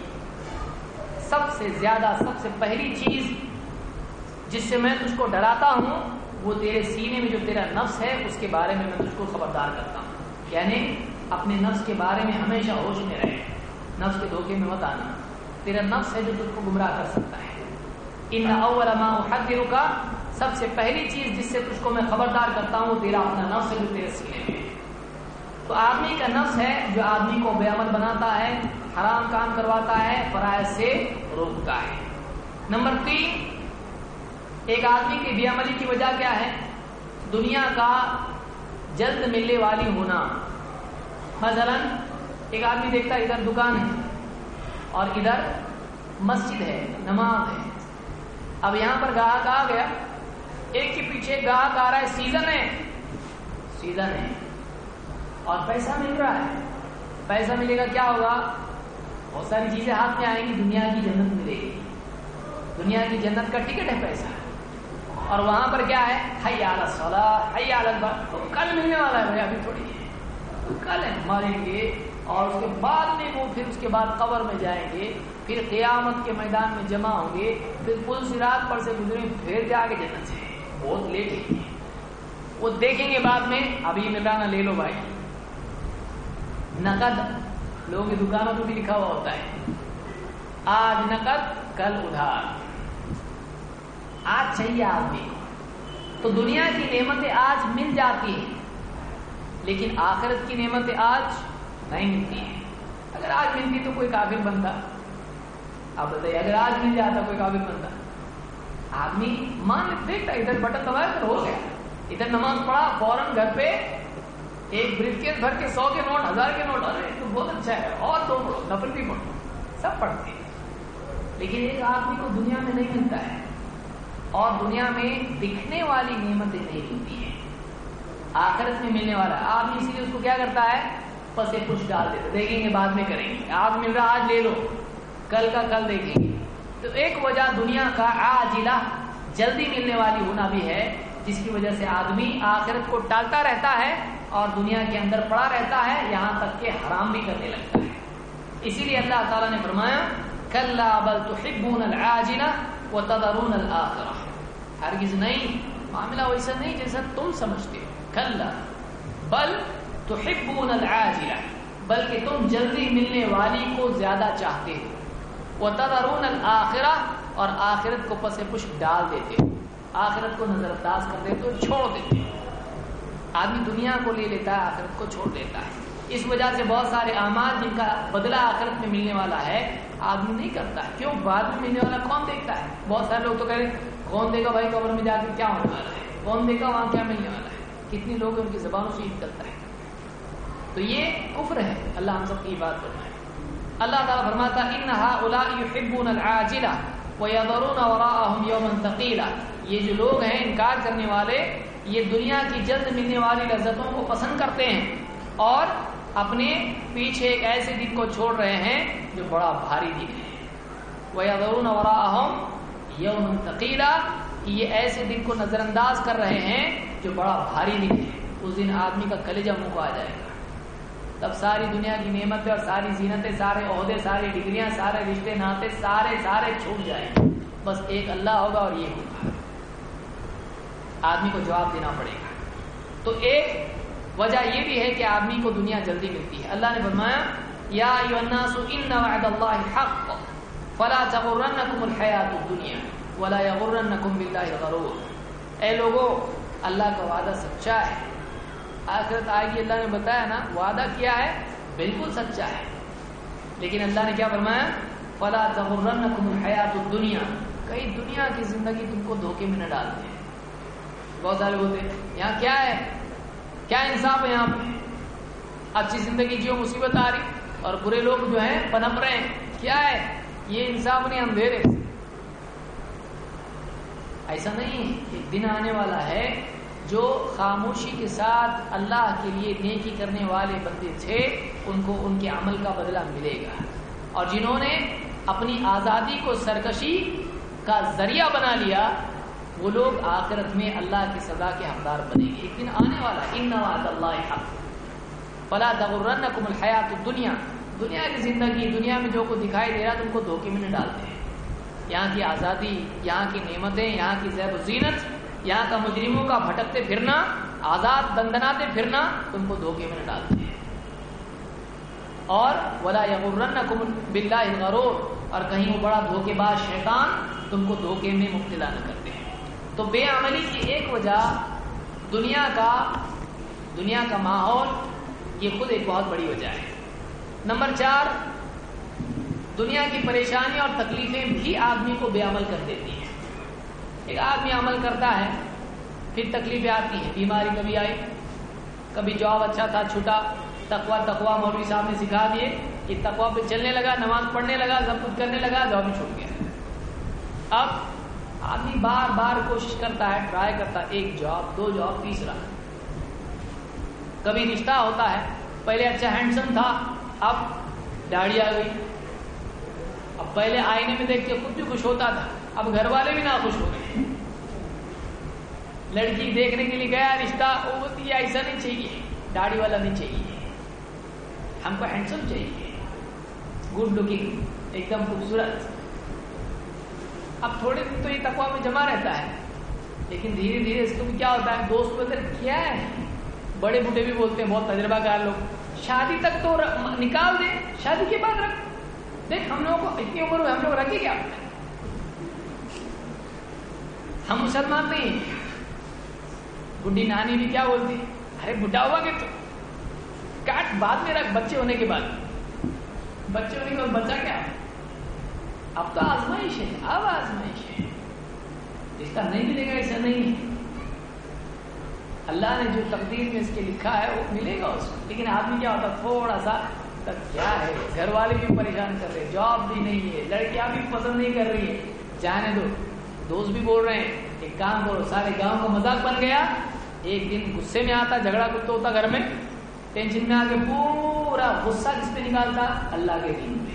سب سے زیادہ، سب سے پہلی چیز جس سے میں تجھ کو ڈراتا ہوں وہ تیرے سینے میں جو تیرا نفس ہے اس کے بارے میں تجھ کو خبردار کرتا ہوں، یعنی اپنے نفس کے بارے میں ہمیشہ ہوش میں رہے، نفس کے دھوکے میں مت آنا، تیرا نفس ہے جو تجھ کو گمراہ کر سکتا ہے۔ ان اول ما احذرک سب سے پہلی چیز جس سے تجھ کو میں خبردار کرتا ہوں وہ تیرا اپنا نفس ہے جو تیرے سینے میں ہے. تو آدمی کا نفس ہے جو آدمی کو بے عمل بناتا ہے، حرام کام کرواتا ہے، فرائض سے روکتا ہے. نمبر 3، ایک آدمی کی بے عملی کی وجہ کیا ہے؟ دنیا کا جلد ملنے والی ہونا. مثلا ایک آدمی دیکھتا ہے ادھر دکان ہے اور ادھر مسجد ہے، نماز ہے. اب یہاں پر گاہک آ گیا، ایک کے پیچھے گاہک آ رہا ہے، سیزن ہے اور پیسہ مل رہا ہے. پیسہ ملے گا کیا ہوگا؟ بہت ساری چیزیں ہاتھ میں آئیں گی، دنیا کی جنت ملے گی. دنیا کی جنت کا ٹکٹ ہے پیسہ. اور وہاں پر کیا ہے؟ حی علی الصلاۃ، حی علی الفلاح. تو کل ملنے والا ہے بھائی، ابھی تھوڑی ہے، کل ہے مریں گے. اور اس کے بعد میں وہ پھر اس کے بعد قبر میں جائیں گے، پھر قیامت کے میدان میں جمع ہوں گے، پھر پل صراط پر سے گزریں، پھر جا کے جنت سے. بہت لیٹ ہے، وہ دیکھیں گے بعد میں. ابھی ملانا لے لو بھائی، نقد. لوگوں کی دکانوں پہ بھی لکھا ہوا ہوتا ہے آج نقد کل ادھار. آج چاہیے آدمی کو. تو دنیا کی نعمتیں آج مل جاتی ہیں، لیکن آخرت کی نعمتیں آج نہیں ملتی ہیں. اگر آج ملتی تو کوئی کافر بنتا. آپ بتائیے، اگر آج مل جاتا کوئی کافر بنتا؟ آدمی مان دیکھتا ادھر بٹن دبایا تو ہو گیا، ادھر نماز پڑھا، فوراً گھر پہ ایک بریف کیس بھر کے 100 کے نوٹ، 1000 کے نوٹ. ارے تو بہت اچھا ہے، اور دو پڑھو، نفل بھی پڑھو. سب پڑھتے ہیں. لیکن ایک آدمی کو دنیا میں نہیں ملتا ہے، اور دنیا میں دکھنے والی نعمتیں نہیں ملتی ہیں، آخرت میں ملنے والا ہے. آدمی اسی لیے اس کو کیا کرتا ہے؟ پسے کچھ ڈال دیتے، دیکھیں گے بعد میں کریں گے. آج مل رہا آج لے لو، کل کا کل دیکھیں گے. تو ایک وجہ دنیا کا عاجلہ، جلدی ملنے والی ہونا بھی ہے، جس کی وجہ سے آدمی آخرت کو ٹالتا رہتا ہے اور دنیا کے اندر پڑا رہتا ہے، یہاں تک کہ حرام بھی کرنے لگتا ہے. اسی لیے اللہ تعالیٰ نے فرمایا کلا بل تحبون العاجلہ وتذرون الآخرہ. ہرگز نہیں، معاملہ ویسا نہیں جیسا تم سمجھتے ہو. کلا بل تحبون العاجلہ، بلکہ تم جلدی ملنے والی کو زیادہ چاہتے ہو. وتذرون الآخرہ، اور آخرت کو پس پش ڈال دیتے ہو، آخرت کو نظر انداز کر دیتے ہو، چھوڑ دیتے ہو. آدمی دنیا کو لے لیتا ہے، آخرت کو چھوڑ دیتا ہے. اس وجہ سے بہت سارے اعمال جن کا بدلہ آخرت میں ملنے والا ہے آدمی نہیں کرتا ہے. کیوں؟ بعد میں ملنے والا کون دیکھتا ہے؟ بہت سارے لوگ تو کہہ رہے کون دے گا بھائی قبر میں جا کے کیا ہونے والا ہے، کون دے گا وہاں کیا ملنے والا ہے. کتنی لوگ ان کی زبانوں سے نکلتا ہے. تو یہ کفر ہے. اللہ ہم سب کی بات فرمائے. اللہ تعالیٰ فرماتا ان هؤلاء يحبون العاجلہ ويذرون وراءهم يوما ثقيلا. یہ جو لوگ ہیں انکار کرنے والے، یہ دنیا کی جلد ملنے والی لذتوں کو پسند کرتے ہیں اور اپنے پیچھے ایک ایسے دن کو چھوڑ رہے ہیں جو بڑا بھاری دن ہے. وَيَذَرُونَ وَرَاءَهُمْ يَوْمًا ثَقِيلًا، یہ ایسے دن کو نظر انداز کر رہے ہیں جو بڑا بھاری دن ہے. اس دن آدمی کا کلیجہ منہ کو آ جائے گا. تب ساری دنیا کی نعمتیں اور ساری زینتیں، سارے عہدے، ساری ڈگریاں، سارے رشتے ناطے سارے چھوٹ جائیں گے. بس ایک اللہ ہوگا اور یہ ہوگا. آدمی کو جواب دینا پڑے گا. تو ایک وجہ یہ بھی ہے کہ آدمی کو دنیا جلدی ملتی ہے. اللہ نے فرمایا یا ایھا الناس ان وعد اللہ حق فلا تغرنکم الحیات الدنیا ولا یغرنکم باللہ الغرور. اے لوگو، اللہ کا وعدہ سچا ہے، آخرت آئے گی. اللہ نے بتایا نا، وعدہ کیا ہے، بالکل سچا ہے. لیکن اللہ نے کیا فرمایا؟ فلا تغرنکم الحیات الدنیا، کہیں دنیا کی زندگی تم کو دھوکے میں نہ ڈال دے. بہت سارے بولتے ہیں یہاں کیا ہے، کیا انصاف ہے، یہاں پہ اچھی زندگی جیو، مصیبت آ رہی، اور برے لوگ جو ہیں پنپ رہے ہیں. کیا ہے یہ انصاف نہیں، اندھیرے. ایسا نہیں. ایک دن آنے والا ہے جو خاموشی کے ساتھ اللہ کے لیے نیکی کرنے والے بندے تھے، ان کو ان کے عمل کا بدلہ ملے گا. اور جنہوں نے اپنی آزادی کو سرکشی کا ذریعہ بنا لیا، وہ لوگ آخرت میں اللہ کی سزا کے حقدار بنیں گے. ایک دن آنے والا ان وعد اللہ حق فلا تغرنکم الحیات الدنیا. دنیا کی زندگی، دنیا میں جو کو دکھائی دے رہا تم کو دھوکے میں نہ ڈالتے ہیں. یہاں کی آزادی، یہاں کی نعمتیں، یہاں کی زیب و زینت، یہاں کا مجرموں کا بھٹکتے پھرنا، آزاد دندناتے پھرنا تم کو دھوکے میں نہ ڈالتے ہیں. اور ولا یغرنکم باللہ الغرور، اور کہیں وہ بڑا دھوکے باز شیطان تم کو دھوکے میں مبتلا نہ کرتے ہیں. تو بے عملی کی ایک وجہ دنیا کا ماحول، یہ خود ایک بہت بڑی وجہ ہے۔ نمبر 4، دنیا کی پریشانی اور تکلیفیں بھی آدمی کو بے عمل کر دیتی ہیں۔ ایک آدمی عمل کرتا ہے، پھر تکلیفیں آتی ہیں، بیماری کبھی آئی، کبھی جاب اچھا تھا چھوٹا، تقویٰ مولوی صاحب نے سکھا دیے کہ تقویٰ پہ چلنے لگا، نماز پڑھنے لگا، سب کچھ کرنے لگا، جاب ہی چھوٹ گیا۔ اب آدمی بار بار کوشش کرتا ہے، ٹرائی کرتا ہے، 1 جاب 2 جاب، تیسرا۔ کبھی رشتہ ہوتا ہے، پہلے اچھا ہینڈسم تھا، اب داڑھی آ گئی، اب پہلے آئینے میں دیکھ کے خود بھی خوش ہوتا تھا، اب گھر والے بھی ناخوش ہو گئے۔ لڑکی دیکھنے کے لیے گیا، رشتہ، وہ بولتی ہے ایسا نہیں چاہیے، داڑھی والا نہیں چاہیے، ہم کو ہینڈسم چاہیے، گڈ لکنگ، ایک دم خوبصورت۔ اب تھوڑے دن تو یہ تقویٰ میں جمع رہتا ہے، لیکن دھیرے دھیرے اس کو بھی کیا ہوتا ہے، دوست بدر کیا ہے، بڑے بوڑھے بھی بولتے ہیں، بہت تجربہ کار لوگ، شادی تک تو نکال دیں، شادی کے بعد رکھ، دیکھ ہم لوگوں کو اتنی عمر میں ہم لوگ رکھے کیا، ہم مسلمان نہیں ہیں۔ بڈھی نانی بھی کیا بولتی، ارے بڈھا ہوا کہ تو کاٹ بعد میں رکھ، بچے ہونے کے بعد، بچے ہونے کے بعد بچہ کیا، اب تو آزمائش ہے، اب آزمائش ہے، رشتہ نہیں ملے گا ایسا نہیں ہے، اللہ نے جو تقدیر میں اس کے لکھا ہے وہ ملے گا اس کو۔ لیکن آدمی کیا ہوتا، تھوڑا سا تک کیا ہے، گھر والے بھی پریشان کر رہے، جاب بھی نہیں ہے، لڑکیاں بھی پسند نہیں کر رہی ہے، جانے دو، دوست بھی بول رہے ہیں ایک کام کرو، سارے گاؤں کا مذاق بن گیا۔ ایک دن غصے میں آتا، جھگڑا کتا ہوتا گھر میں، ٹینشن میں آ کے پورا غصہ کس پہ نکالتا، اللہ کے دین پہ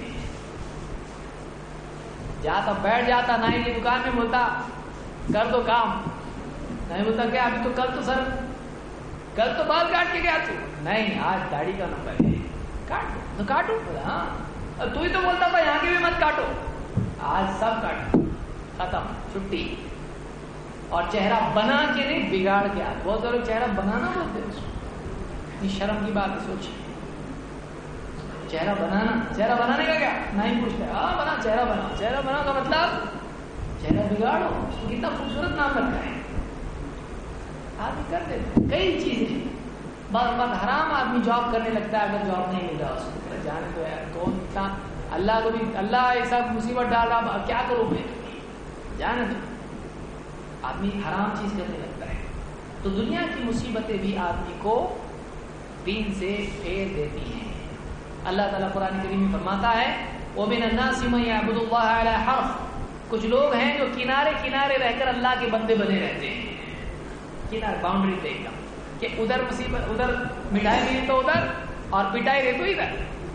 جاتا، بیٹھ جاتا نائی کی دکان میں، بولتا کر دو کام، نہیں بولتا کیا ابھی تو کل تو بال کاٹ کے گیا تو، نہیں آج داڑھی کا نمبر ہے، کاٹ دو تو کاٹو، ہاں تو ہی تو بولتا تھا یہاں کی بھی مت کاٹو، آج سب کاٹو، ختم، چھٹی۔ اور چہرہ بنا کے نہیں، بگاڑ کے، بہت سارے چہرہ بنانا بولتے ہیں اس کو، اتنی شرم کی بات ہے، سوچیے چہرہ بنانے کا کیا، نہیں پوچھتے، ہاں بنا، چہرہ بنا کا مطلب چہرہ بگاڑو، اس کو کتنا خوبصورت نام رکھا ہے، آدمی کر دیتے کئی چیزیں، بات حرام، آدمی جاب کرنے لگتا ہے، اگر جاب نہیں مل رہا اس کو جانے تو یار کون اتنا، اللہ کو بھی اللہ ایسا مصیبت ڈال رہا، کیا کروں میں، جانے تو آدمی حرام چیز کرنے لگتا ہے۔ تو دنیا کی مصیبتیں بھی آدمی کو دین سے پھیر دیتی ہیں۔ اللہ تعالیٰ قرآن کریم میں فرماتا ہے وَمِنَ النَّاسِ مَن يَعْبُدُ اللَّهَ عَلَى حَرْفٍ، کچھ لوگ ہیں جو کنارے کنارے رہ کر اللہ کے بندے بنے رہتے ہیں، کنارے باؤنڈری پہ ایک دم، کہ ادھر مصیبت، ادھر مٹھائی ملی تو ادھر، اور پٹائی رہے تو ادھر،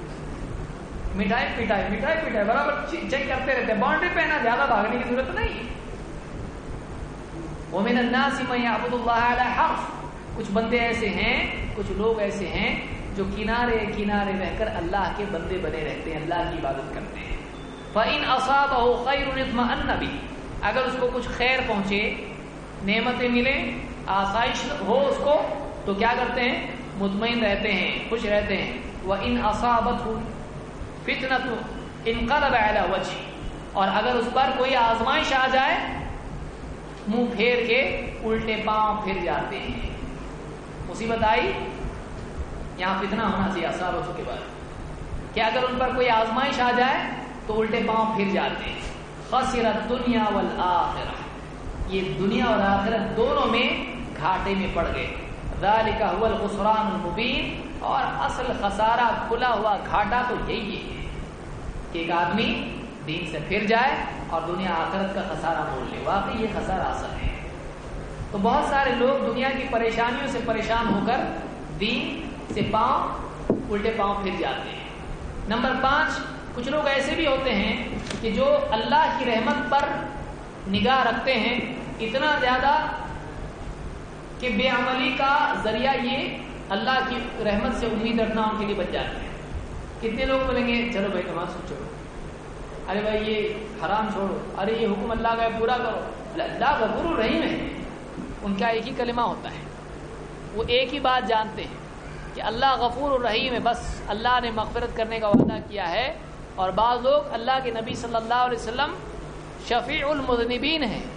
مٹھائی برابر چیک کرتے رہتے ہیں، باؤنڈری پہ نا، زیادہ بھاگنے کی ضرورت نہیں ہے۔ وَمِنَ النَّاسِ مَن يَعْبُدُ اللَّهَ عَلَى حَرْفٍ، کچھ بندے ایسے ہیں، کچھ لوگ ایسے ہیں جو کنارے کنارے رہ کر اللہ کے بندے بنے رہتے ہیں، اللہ کی عبادت کرتے ہیں۔ فَإِنْ أَصَابَهُ خَيْرٌ اطْمَأَنَّ بِهِ، اگر اس کو کچھ خیر پہنچے، نعمتیں ملیں، آسائش ہو اس کو، تو کیا کرتے ہیں، مطمئن رہتے ہیں، خوش رہتے ہیں۔ وَإِنْ أَصَابَتْهُ فِتْنَةٌ انقلب علی وجهه، اور اگر اس پر کوئی آزمائش آ جائے، منہ پھیر کے الٹے پاؤں پھر جاتے ہیں۔ مصیبت آئی، یہاں فتنہ ہونا چاہیے اصابت کے بعد، کہ اگر ان پر کوئی آزمائش آ جائے تو الٹے پاؤں پھر جاتے ہیں۔ خسر الدنیا والآخرہ، یہ دنیا اور آخرت دونوں میں گھاٹے میں پڑ گئے۔ ذالک هو الخسران المبین، اور اصل خسارہ، کھلا ہوا گھاٹا تو یہی ہے کہ ایک آدمی دین سے پھر جائے اور دنیا آخرت کا خسارہ مول لے، واقعی یہ خسارہ اصل ہے۔ تو بہت سارے لوگ دنیا کی پریشانیوں سے پریشان ہو کر دین سے الٹے پاؤں پھر جاتے ہیں۔ نمبر 5، کچھ لوگ ایسے بھی ہوتے ہیں کہ جو اللہ کی رحمت پر نگاہ رکھتے ہیں اتنا زیادہ کہ بے عملی کا ذریعہ یہ اللہ کی رحمت سے امید رکھنا ان کے لیے بچ جاتے ہیں۔ کتنے لوگ بولیں گے چلو بھائی نماز چھوڑو، ارے بھائی یہ حرام چھوڑو، ارے یہ حکم اللہ کا ہے پورا کرو، اللہ غفور رحیم ہے۔ ان کا ایک ہی کلمہ ہوتا ہے، وہ ایک ہی بات جانتے ہیں کہ اللہ غفور الرحیم ہے، بس اللہ نے مغفرت کرنے کا وعدہ کیا ہے۔ اور بعض لوگ اللہ کے نبی صلی اللہ علیہ وسلم شفیع المذنبین ہیں،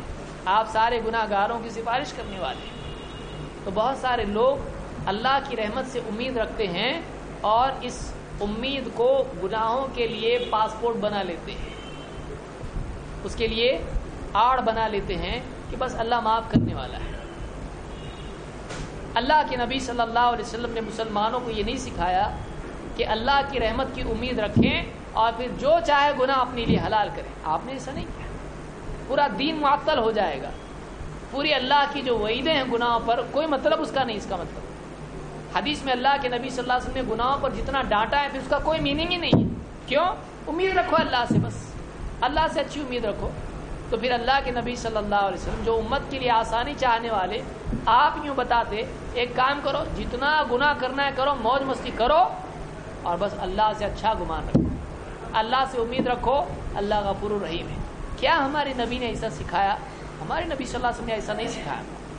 آپ سارے گناہ گاروں کی سفارش کرنے والے ہیں۔ تو بہت سارے لوگ اللہ کی رحمت سے امید رکھتے ہیں اور اس امید کو گناہوں کے لیے پاسپورٹ بنا لیتے ہیں، اس کے لیے آڑ بنا لیتے ہیں کہ بس اللہ معاف کرنے والا ہے۔ اللہ کے نبی صلی اللہ علیہ وسلم نے مسلمانوں کو یہ نہیں سکھایا کہ اللہ کی رحمت کی امید رکھیں اور پھر جو چاہے گناہ اپنے لیے حلال کریں۔ آپ نے ایسا نہیں کیا، پورا دین معطل ہو جائے گا۔ پوری اللہ کی جو وعیدیں ہیں گناہوں پر، کوئی مطلب اس کا نہیں۔ اس کا مطلب حدیث میں اللہ کے نبی صلی اللہ علیہ وسلم نے گناہوں پر جتنا ڈانٹا ہے پھر اس کا کوئی میننگ ہی نہیں ہے۔ کیوں؟ امید رکھو اللہ سے، بس اللہ سے اچھی امید رکھو۔ تو پھر اللہ کے نبی صلی اللہ علیہ وسلم جو امت کے لیے آسانی چاہنے والے، آپ یوں بتاتے ایک کام کرو، جتنا گناہ کرنا ہے کرو، موج مستی کرو اور بس اللہ سے اچھا گمان رکھو، اللہ سے امید رکھو، اللہ غفور الرحیم ہے۔ کیا ہمارے نبی نے ایسا سکھایا؟ ہمارے نبی صلی اللہ علیہ وسلم نے ایسا نہیں سکھایا۔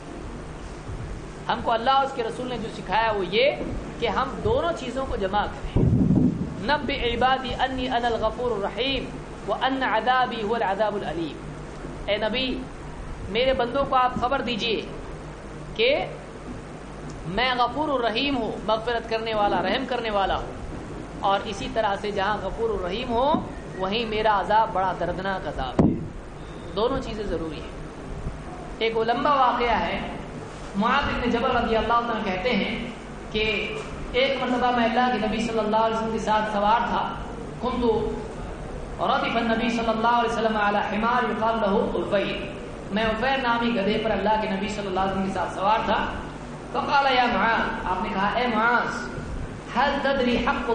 ہم کو اللہ اور اس کے رسول نے جو سکھایا وہ یہ کہ ہم دونوں چیزوں کو جمع کریں۔ نبئ عبادی انی انا الغفور الرحیم وان عذابی هو العذاب العلیم۔ اے نبی، میرے بندوں کو آپ خبر دیجئے کہ میں غفور الرحیم ہوں، مغفرت کرنے والا، رحم کرنے والا ہوں، اور اسی طرح سے جہاں غفور الرحیم ہو وہیں میرا عذاب بڑا دردناک عذاب ہے۔ دونوں چیزیں ضروری ہیں۔ ایک لمبا واقعہ ہے، معاذ بن جبل رضی اللہ عنہ کہتے ہیں کہ ایک مرتبہ میں اللہ کے نبی صلی اللہ علیہ وسلم کے ساتھ سوار تھا، كنت ردف النبی صلی اللہ علیہ وسلم على حمار يقال له عفیر، میں عفیر نامی گدھے پر اللہ کے نبی صلی اللہ علیہ وسلم کے ساتھ سوار تھا۔ فقال یا معاذ، آپ نے کہا اے معاذ، هل تدری حق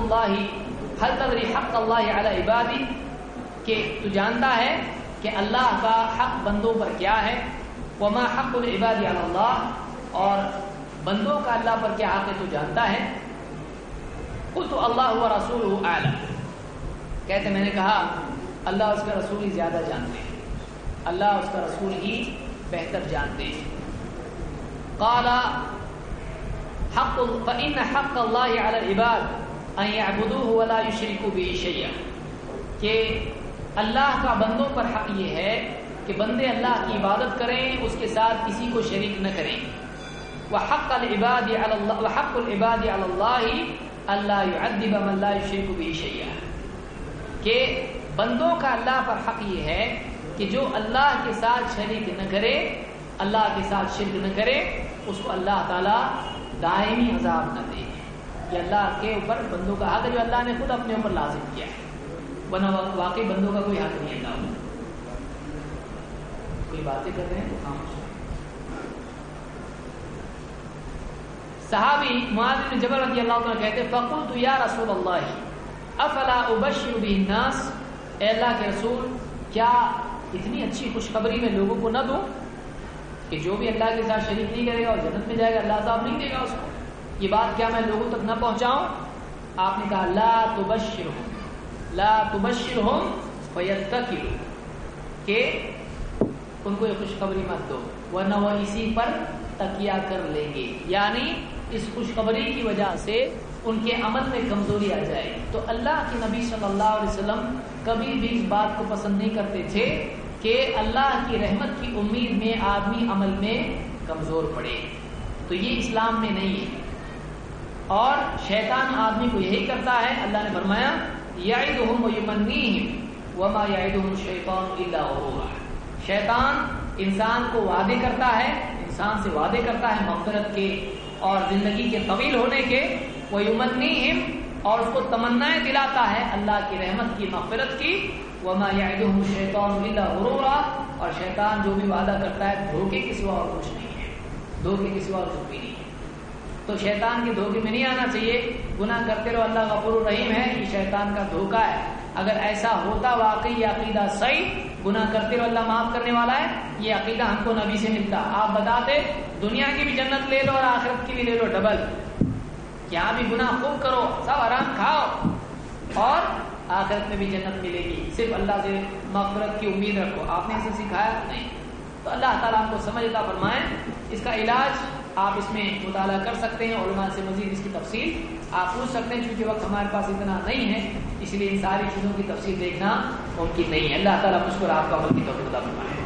اللہ علی عبادی، کہ تو جانتا ہے کہ اللہ کا حق بندوں پر کیا ہے؟ وما حق العباد علی اللہ، اور بندوں کا اللہ پر کیا حق ہے تو جانتا ہے؟ قلت اللہ ورسولہ اعلم، کہتے میں نے کہا اللہ اس کا رسول ہی زیادہ جانتے ہیں، اللہ اس کا رسول ہی بہتر جانتے ہیں۔ قال فإن حق اللہ علی العباد ان يعبدوه ولا يشركوا به شيئا، کہ اللہ کا بندوں پر حق یہ ہے کہ بندے اللہ کی عبادت کریں، اس کے ساتھ کسی کو شریک نہ کریں۔ وحق العباد علی اللہ الا يعذب من لا يشرك به شيئا، کہ بندوں کا اللہ پر حق یہ ہے کہ جو اللہ کے ساتھ شریک نہ کرے، اللہ کے ساتھ شرک نہ کرے، اس کو اللہ تعالی دائمی عذاب نہ دے۔ یہ اللہ کے اوپر بندوں کا حق ہے جو اللہ نے خود اپنے اوپر لازم کیا ہے، ورنہ واقعی بندوں کا کوئی حق نہیں ہے اللہ۔ کوئی باتیں کر رہے ہیں تو خاموش۔ صحابی معاذ بن جبل رضی اللہ عنہ کہتے فقلت یا رسول اللہ افلا ابشر به الناس، اے اللہ کے رسول کیا اتنی اچھی خوشخبری میں لوگوں کو نہ دوں کہ جو بھی اللہ کے ساتھ شریک نہیں کرے گا اور جنت میں جائے گا، اللہ عذاب نہیں دے گا اس کو؟ یہ بات کیا میں لوگوں تک نہ پہنچاؤں؟ آپ نے کہا لا تبشرهم فیتکلوا، کہ ان کو یہ خوشخبری مت دو ورنہ وہ اسی پر تکیہ کر لیں گے، یعنی اس خوشخبری کی وجہ سے ان کے عمل میں کمزوری آ جائے۔ تو اللہ کے نبی صلی اللہ علیہ وسلم کبھی بھی اس بات کو پسند نہیں کرتے تھے کہ اللہ کی رحمت کی امید میں آدمی عمل میں کمزور پڑے، تو یہ اسلام میں نہیں ہے۔ اور شیطان آدمی کو یہی کرتا ہے، اللہ نے فرمایا یعدہم ویمنیہم وما یعدہم الشیطان الا غرورا، شیطان انسان کو وعدے کرتا ہے، انسان سے وعدے کرتا ہے مغفرت کے اور زندگی کے طویل ہونے کے، ویمنیہم، اور اس کو تمنائیں دلاتا ہے اللہ کی رحمت کی، مغفرت کی، وما یعدہم الشیطان الا غرورا، اور شیطان جو بھی وعدہ کرتا ہے دھوکے کے سوا اور کچھ نہیں ہے، دھوکے کے سوا اور کچھ بھی نہیں ہے۔ تو شیطان کے دھوکے میں نہیں آنا چاہیے، گناہ کرتے رہو اللہ غفور الرحیم ہے، یہ شیطان کا دھوکہ ہے۔ اگر ایسا ہوتا واقعی یہ عقیدہ صحیح، گناہ کرتے رہو اللہ معاف کرنے والا ہے، یہ عقیدہ ہم کو نبی سے ملتا، آپ بتاتے دنیا کی بھی جنت لے لو اور آخرت کی بھی لے لو ڈبل، یہاں بھی گناہ خوب کرو، سب آرام کھاؤ اور آخرت میں بھی جنت ملے گی، صرف اللہ سے مغفرت کی امید رکھو۔ آپ نے اسے سکھایا نہیں، تو اللہ تعالیٰ آپ کو سمجھ عطا فرمائے۔ اس کا علاج آپ اس میں مطالعہ کر سکتے ہیں، علماء سے مزید اس کی تفصیل آپ پوچھ سکتے ہیں، چونکہ وقت ہمارے پاس اتنا نہیں ہے، اس لیے ان ساری چیزوں کی تفصیل دیکھنا ممکن نہیں ہے۔ اللہ تعالیٰ مجھ کو آپ کا عمل کی توفیق عطا فرمائے۔